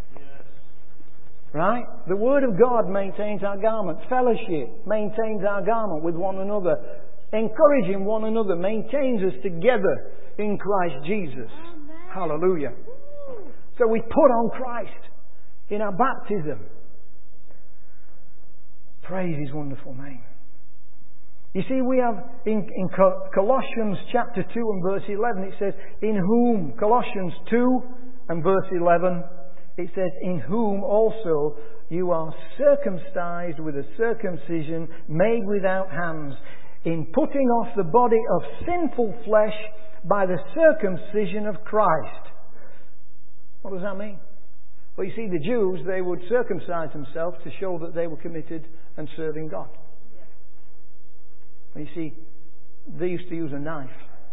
Right? The Word of God maintains our garment. Fellowship maintains our garment with one another. Encouraging one another maintains us together in Christ Jesus. Amen. Hallelujah. So we put on Christ in our baptism. Praise His wonderful name. You see, we have in, in Colossians chapter two and verse eleven, it says, in whom, Colossians two and verse eleven, it says, in whom also you are circumcised with a circumcision made without hands, in putting off the body of sinful flesh by the circumcision of Christ. What does that mean? Well, you see, the Jews, they would circumcise themselves to show that they were committed and serving God. And you see, they used to use a knife.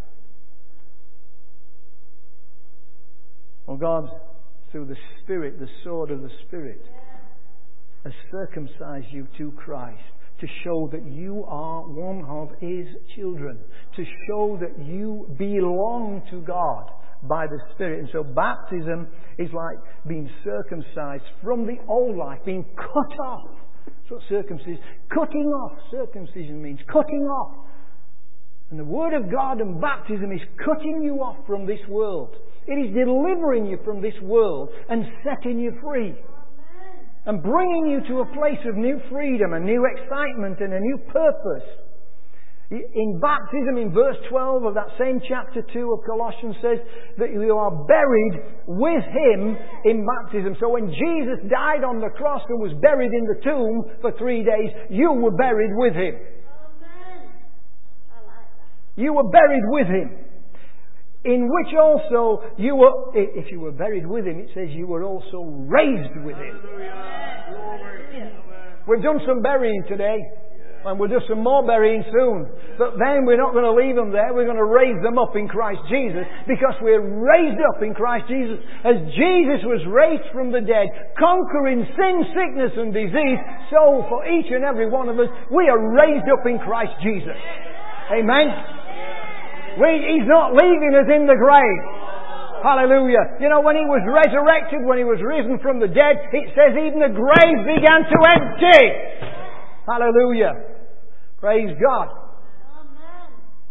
Well, God, through the Spirit, the sword of the Spirit, has circumcised you to Christ to show that you are one of His children, to show that you belong to God by the Spirit. And so baptism is like being circumcised from the old life, being cut off. That's what circumcision, cutting off. Circumcision means cutting off. And the Word of God and baptism is cutting you off from this world. It is delivering you from this world and setting you free. and bringing you to a place of new freedom, a new excitement, and a new purpose. In baptism, in verse twelve of that same chapter two of Colossians, says that you are buried with Him in baptism. So when Jesus died on the cross and was buried in the tomb for three days, you were buried with Him. Amen. I like that. You were buried with Him. In which also you were, if you were buried with Him, it says you were also raised with Him. We've done some burying today. And we'll do some more burying soon. But then we're not going to leave them there. We're going to raise them up in Christ Jesus. Because we're raised up in Christ Jesus. As Jesus was raised from the dead, conquering sin, sickness and disease, so for each and every one of us, we are raised up in Christ Jesus. Amen? We, He's not leaving us in the grave. Hallelujah. You know, when He was resurrected, when He was risen from the dead, it says even the grave began to empty. Hallelujah. Praise God. Amen.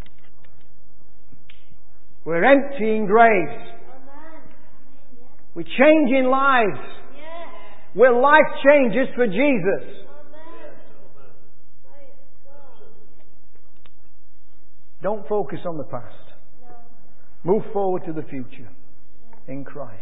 We're emptying graves. Amen. We're changing lives. Yes. We're life changers for Jesus. Amen. Praise God. Don't focus on the past. No. Move forward to the future in Christ.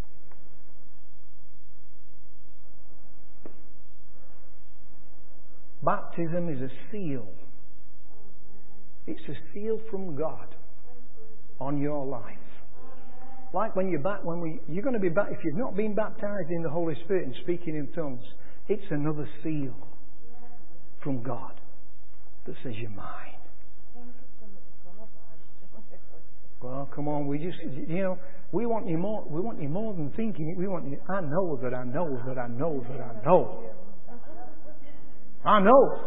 Baptism is a seal. It's a seal from God on your life. Like when you're back, when we, you're going to be back. If you've not been baptized in the Holy Spirit and speaking in tongues, it's another seal from God that says you're mine. Well, come on, we just, you know, we want you more. We want you more than thinking it. We want you. I know that I know that I know that I know. I know.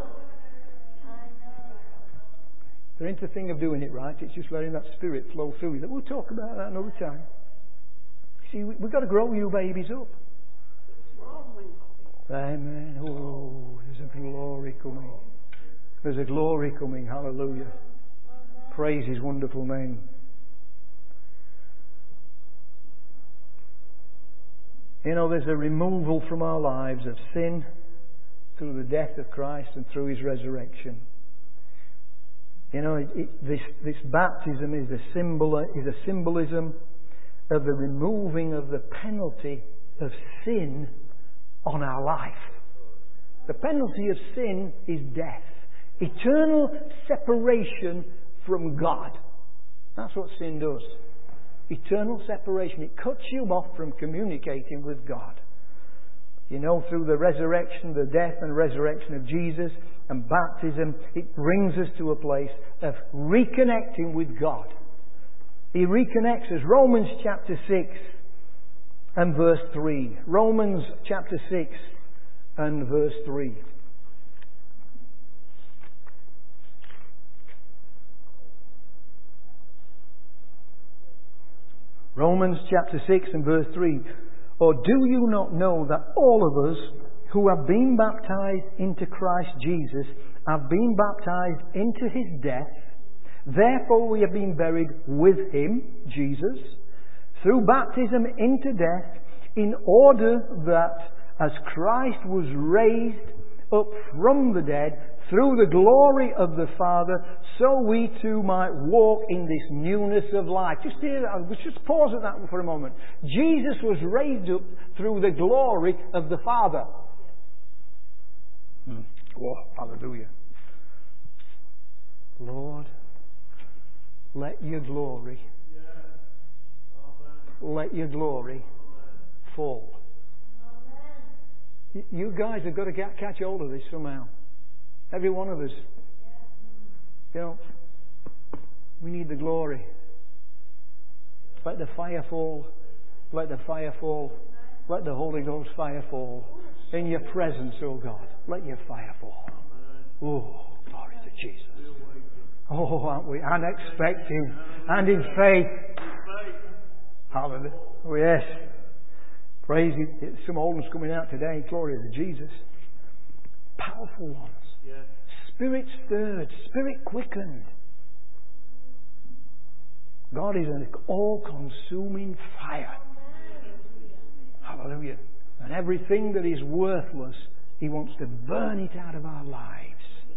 There ain't a thing of doing it right. It's just letting that Spirit flow through you. We'll talk about that another time. See, we, we've got to grow you babies up. Amen. Oh, there's a glory coming. There's a glory coming. Hallelujah. Praise His wonderful name. You know, there's a removal from our lives of sin through the death of Christ and through His resurrection. You know, it, it, this this baptism is a symbol is a symbolism of the removing of the penalty of sin on our life. The penalty of sin is death, eternal separation from God. That's what sin does. Eternal separation. It cuts you off from communicating with God. You know, through the resurrection, the death and resurrection of Jesus and baptism, it brings us to a place of reconnecting with God. He reconnects us. Romans chapter six and verse three. Romans chapter six and verse three. Romans chapter six and verse three. Or do you not know that all of us who have been baptized into Christ Jesus have been baptized into His death? Therefore we have been buried with Him, Jesus, through baptism into death, in order that as Christ was raised up from the dead through the glory of the Father, so we too might walk in this newness of life. Just hear that. Let's just pause at that for a moment. Jesus was raised up through the glory of the Father. Hmm. Oh, hallelujah. Lord, let your glory, let your glory fall. You guys have got to get, catch hold of this somehow. Every one of us. You know, we need the glory. Let the fire fall. Let the fire fall. Let the Holy Ghost fire fall. In your presence, oh God. Let your fire fall. Oh, glory to Jesus. Oh, aren't we unexpecting and in faith? Hallelujah. Oh, yes. Praise it. Some old ones coming out today. Glory to Jesus. Powerful ones. Spirit stirred. Spirit quickened. God is an all-consuming fire. Hallelujah. And everything that is worthless, He wants to burn it out of our lives.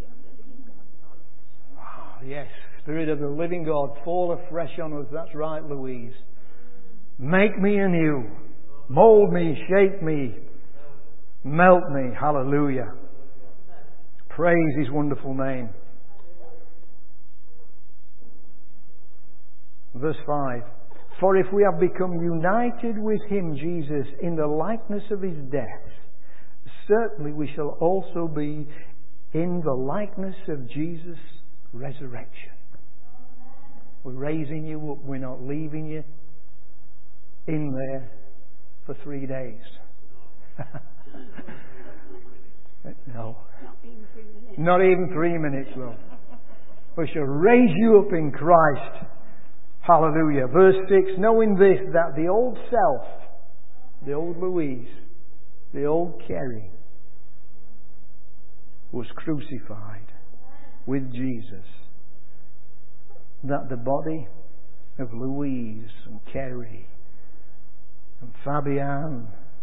Oh, yes, Spirit of the living God, fall afresh on us. That's right, Louise. Make me anew. Mold me, shape me, melt me. Hallelujah. Praise His wonderful name. Verse five. For if we have become united with Him, Jesus, in the likeness of His death, certainly we shall also be in the likeness of Jesus' resurrection. We're raising you up. We're not leaving you in there for three days. No. Not even three minutes, love. We shall raise you up in Christ. Hallelujah. Verse six, knowing this, that the old self, the old Louise, the old Kerry, was crucified with Jesus, that the body of Louise and Kerry and Fabian,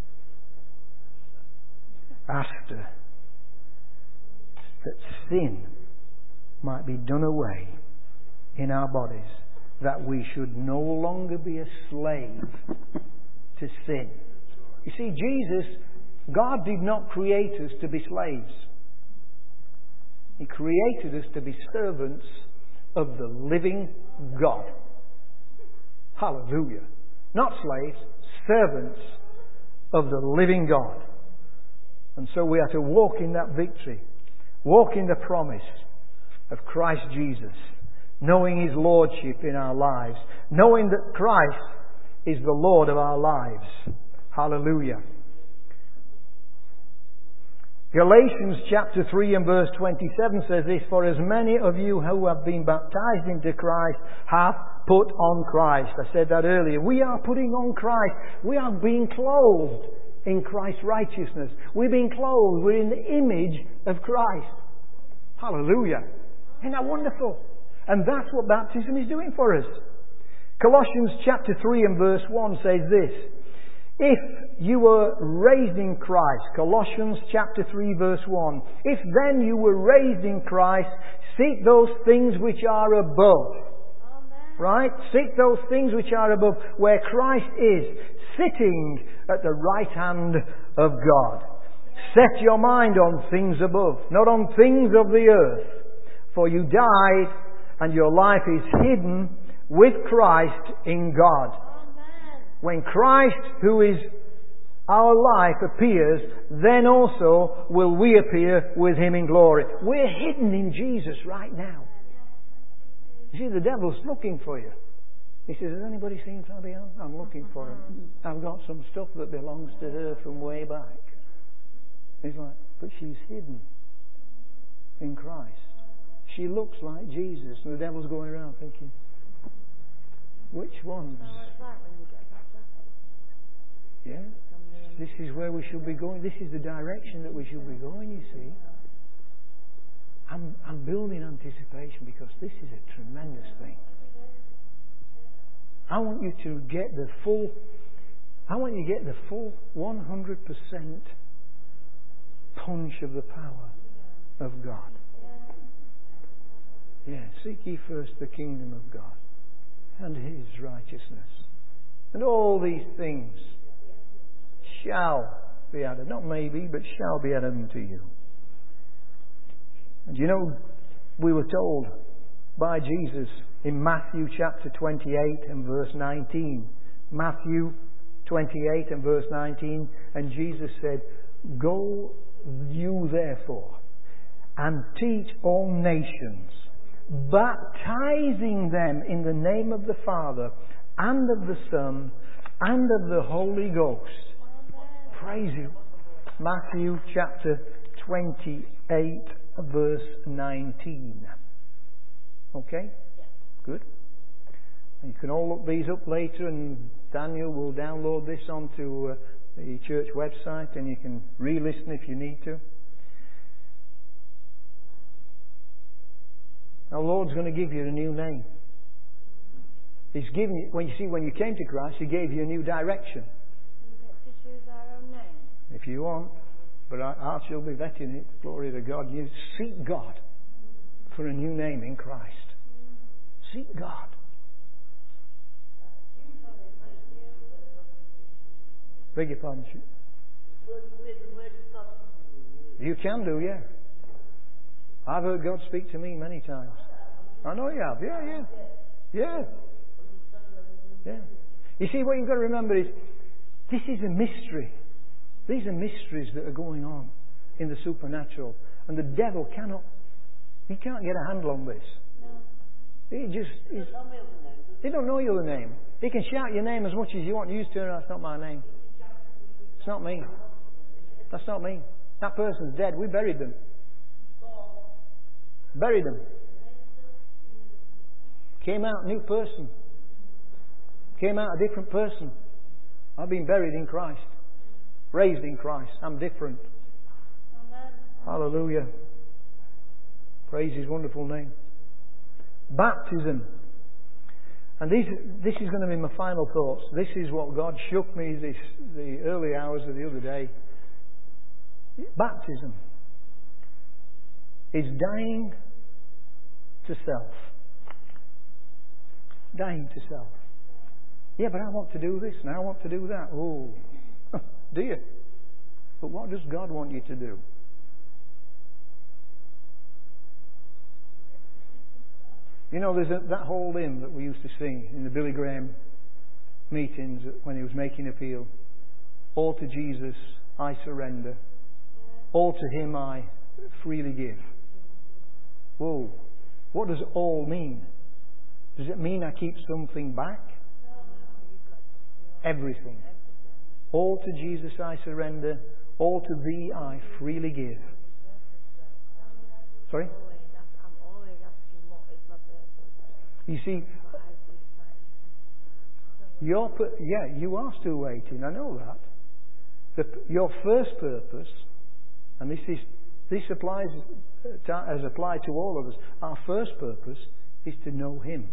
Astor, that sin might be done away in our bodies, that we should no longer be a slave to sin. You see, Jesus, God did not create us to be slaves. He created us to be servants of the living God. Hallelujah. Not slaves, servants of the living God. And so we are to walk in that victory. Walk in the promise of Christ Jesus. Knowing His Lordship in our lives. Knowing that Christ is the Lord of our lives. Hallelujah. Galatians chapter three and verse twenty-seven says this, for as many of you who have been baptized into Christ have put on Christ. I said that earlier. We are putting on Christ. We are being clothed in Christ's righteousness. We're being clothed. We're in the image of Christ. Hallelujah. Isn't that wonderful? And that's what baptism is doing for us. Colossians chapter three and verse one says this, if you were raised in Christ, Colossians chapter three verse one, if then you were raised in Christ, seek those things which are above. Amen. Right? Seek those things which are above, where Christ is, sitting at the right hand of God. Set your mind on things above, not on things of the earth. For you died, and your life is hidden with Christ in God. Amen. When Christ, who is our life, appears, then also will we appear with Him in glory. We're hidden in Jesus right now. You see, the devil's looking for you. He says, has anybody seen Fabian? I'm looking for him. I've got some stuff that belongs to her from way back. He's like, but she's hidden in Christ. She looks like Jesus. And the devil's going around thinking, which ones? Yeah. This is where we should be going. This is the direction that we should be going, you see. I'm, I'm building anticipation because this is a tremendous thing. I want you to get the full, I want you to get the full one hundred percent punch of the power of God. Yeah, seek ye first the kingdom of God and His righteousness. And all these things shall be added. Not maybe, but shall be added unto you. And you know, we were told by Jesus in Matthew chapter twenty-eight and verse nineteen. Matthew twenty-eight and verse nineteen. And Jesus said, go you therefore and teach all nations, baptizing them in the name of the Father and of the Son and of the Holy Ghost. Praise you. Matthew chapter twenty-eight verse nineteen. Okay? Good. And you can all look these up later, and Daniel will download this onto uh, the church website, and you can re-listen if you need to. Now, the Lord's going to give you a new name. He's given you, when you see, when you came to Christ, He gave you a new direction. We get to choose our own name. if you want, but I, I shall be vetting it. Glory to God. You seek God for a new name in Christ. Seek God. Beg your pardon. You can do, yeah. I've heard God speak to me many times. I know you have. Yeah, yeah. Yeah. Yeah. You see, what you've got to remember is, this is a mystery. These are mysteries that are going on in the supernatural. And the devil cannot, he can't get a handle on this. No. He just, he's, he don't know your name. He can shout your name as much as you want. You just turn around, that's not my name. It's not me. That's not me. That person's dead. We buried them. Buried them. Came out a new person. Came out a different person. I've been buried in Christ. Raised in Christ. I'm different. Amen. Hallelujah. Praise His wonderful name. Baptism. And these, this is going to be my final thoughts. This is what God shook me this, the early hours of the other day. Baptism is dying to self. Dying to self. Yeah, but I want to do this and I want to do that. Oh, do you? But what does God want you to do? You know, there's a, that whole hymn that we used to sing in the Billy Graham meetings when he was making appeal. All to Jesus I surrender. All to Him I freely give. Whoa. What does all mean? Does it mean I keep something back? Everything. All to Jesus I surrender. All to Thee I freely give. Sorry? You see, your yeah, you are still waiting. I know that. The, your first purpose, and this is this applies to, as applied to all of us. Our first purpose is to know Him.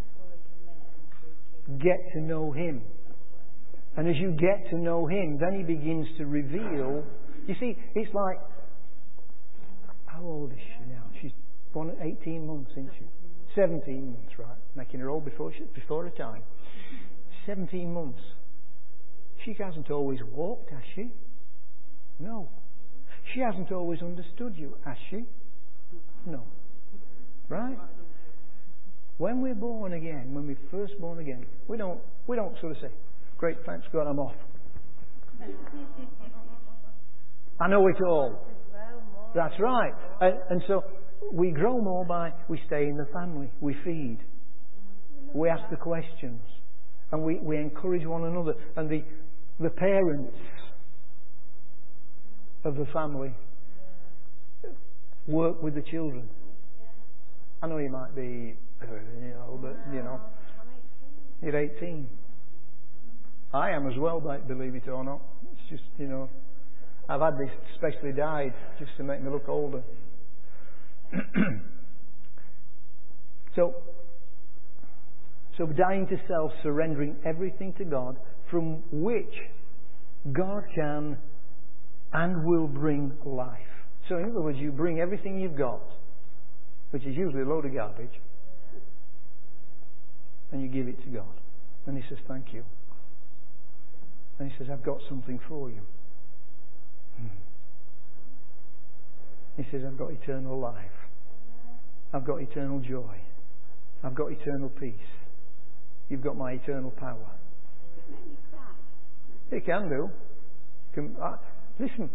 Get to know Him. And as you get to know Him, then He begins to reveal. You see, it's like, how old is she now? She's born at eighteen months, isn't she? seventeen months, right? Making her old before she, before her time. seventeen months. She hasn't always walked, has she? No. She hasn't always understood you, has she? No. Right? When we're born again, when we're first born again, we don't we don't sort of say, great, thanks God, I'm off. I know it all. That's right. And, and so we grow more by, we stay in the family, we feed, we ask the questions, and we, we encourage one another. And the, the parents of the family work with the children. I know you might be, you know, but, you know, you're eighteen. I am as well, believe it or not. It's just, you know, I've had this specially dyed just to make me look older. so, so dying to self, surrendering everything to God, from which God can and will bring life. So in other words, you bring everything you've got, which is usually a load of garbage, and you give it to God. And He says, thank you. And He says, I've got something for you. He says, I've got eternal life. I've got eternal joy. I've got eternal peace. You've got my eternal power. It can do. Can, uh, listen.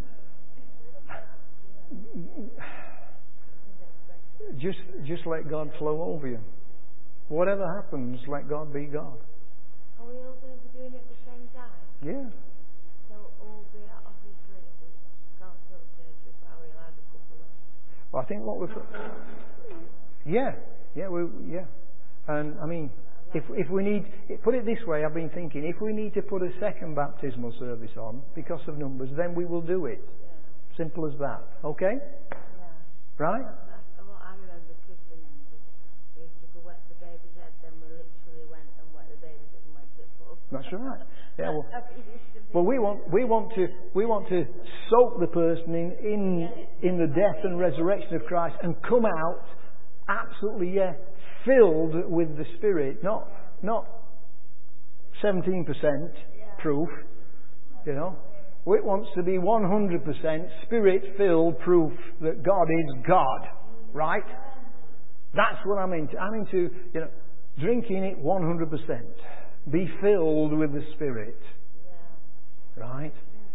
Just, just let God flow over you. Whatever happens, let God be God. Are we all going to be doing it at the same time? Yeah. So all the obviously we can't go to church if I will have a couple of. Well, I think what we've. Yeah, yeah, we yeah, and I mean, if if we need, put it this way, I've been thinking, if we need to put a second baptismal service on because of numbers, then we will do it. Yeah. Simple as that. Okay. Yeah. Right. That's what I remember christening. We used to go wet the baby's head, then we literally went and wet the baby's head and went to it full. That's right. Yeah, well, well, we want we want to we want to soak the person in in in the death and resurrection of Christ and come out absolutely yeah filled with the Spirit, not not seventeen percent proof, you know. It wants to be one hundred percent Spirit-filled proof that God is God, right? That's what I'm into. I'm into, you know, drinking it one hundred percent. Be filled with the Spirit. Yeah. Right?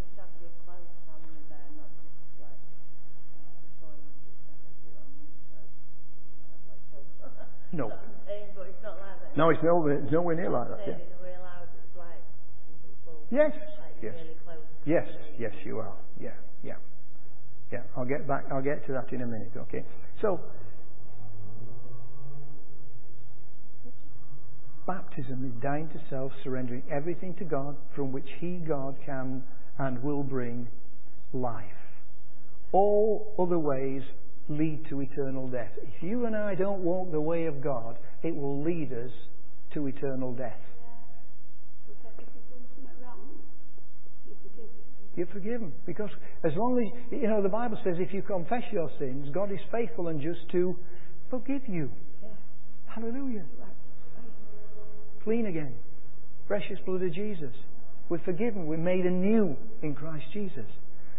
No. No, it's nowhere, it's nowhere near like that. Yeah. Yes. Yes. Yes. Yes, you are. Yeah. Yeah. Yeah. I'll get back. I'll get to that in a minute. Okay. So, baptism is dying to self, surrendering everything to God, from which He, God, can and will bring life. All other ways lead to eternal death. If you and I don't walk the way of God, it will lead us to eternal death. You're forgiven. Because as long as, you know, the Bible says if you confess your sins, God is faithful and just to forgive you. Hallelujah. Clean again. Precious blood of Jesus. We're forgiven. We're made anew in Christ Jesus.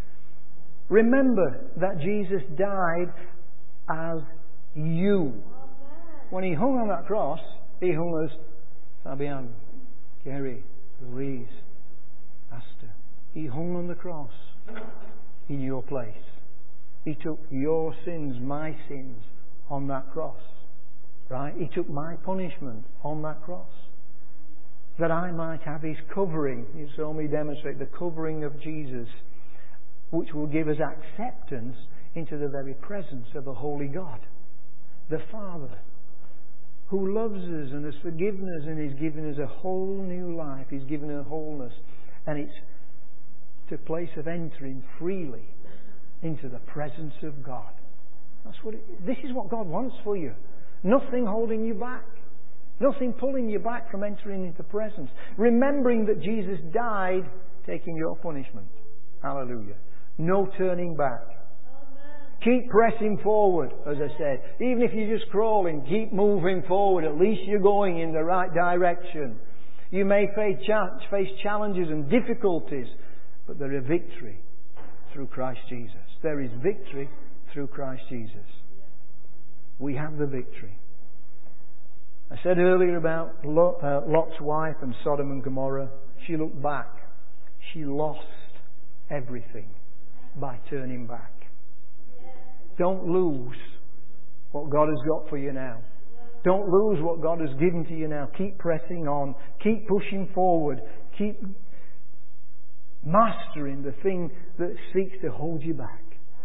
Remember that Jesus died as you. When He hung on that cross, He hung as Fabian, Gary, Louise, Astor. He hung on the cross in your place. He took your sins, my sins, on that cross. Right? He took my punishment on that cross. That I might have His covering. You saw me demonstrate the covering of Jesus, which will give us acceptance into the very presence of a holy God. The Father, who loves us and has forgiven us and has given us a whole new life. He's given us wholeness. And it's to place of entering freely into the presence of God. That's what it, this is what God wants for you. Nothing holding you back. Nothing pulling you back from entering into presence. Remembering that Jesus died taking your punishment. Hallelujah. No turning back. Amen. Keep pressing forward, as I said. Even if you're just crawling, keep moving forward. At least you're going in the right direction. You may face, cha- face challenges and difficulties, but there is victory through Christ Jesus. There is victory through Christ Jesus. We have the victory. I said earlier about Lot's wife and Sodom and Gomorrah. She looked back. She lost everything by turning back. Don't lose what God has got for you now. Don't lose what God has given to you now. Keep pressing on. Keep pushing forward. Keep mastering the thing that seeks to hold you back.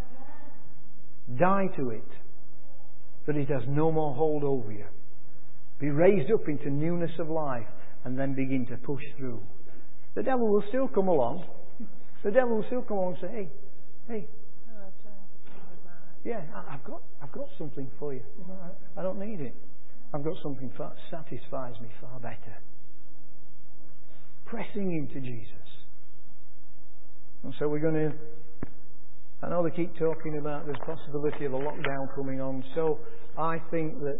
Die to it, that it has no more hold over you. Be raised up into newness of life and then begin to push through. The devil will still come along. The devil will still come along and say, hey, hey, yeah, I've got, I've got something for you. I don't need it. I've got something that satisfies me far better. Pressing into Jesus. And so we're going to, I know they keep talking about the possibility of a lockdown coming on, so I think that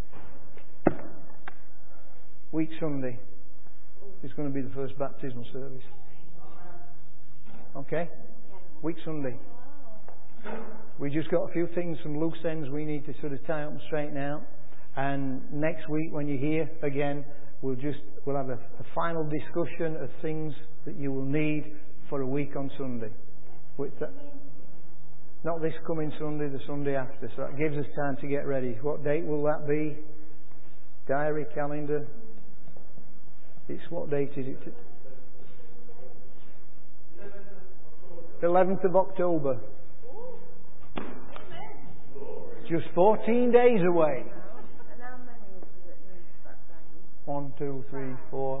week Sunday is going to be the first baptismal service. Okay? Week Sunday. We just got a few things, some loose ends we need to sort of tie up and straighten out. And next week when you're here again, we'll just, we'll have a, a final discussion of things that you will need for a week on Sunday. With that, not this coming Sunday, the Sunday after. So that gives us time to get ready. What date will that be? Diary, calendar? It's what date is it? eleventh of October. Just fourteen days away. One, two, three, four.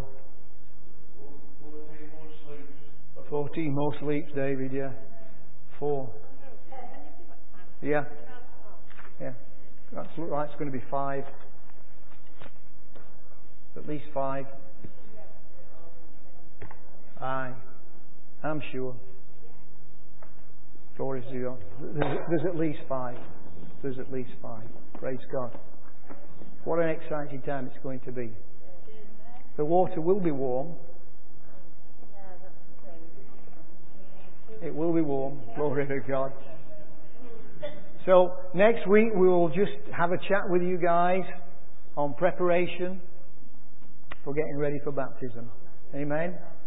Fourteen more sleeps, David, yeah. Four. Yeah. Yeah. That's look like it's going to be five. At least five. Aye. I'm sure. Glory to God. There's, there's at least five. There's at least five. Praise God. What an exciting time it's going to be. The water will be warm. It will be warm. Glory to God. So next week we will just have a chat with you guys on preparation for getting ready for baptism. Amen.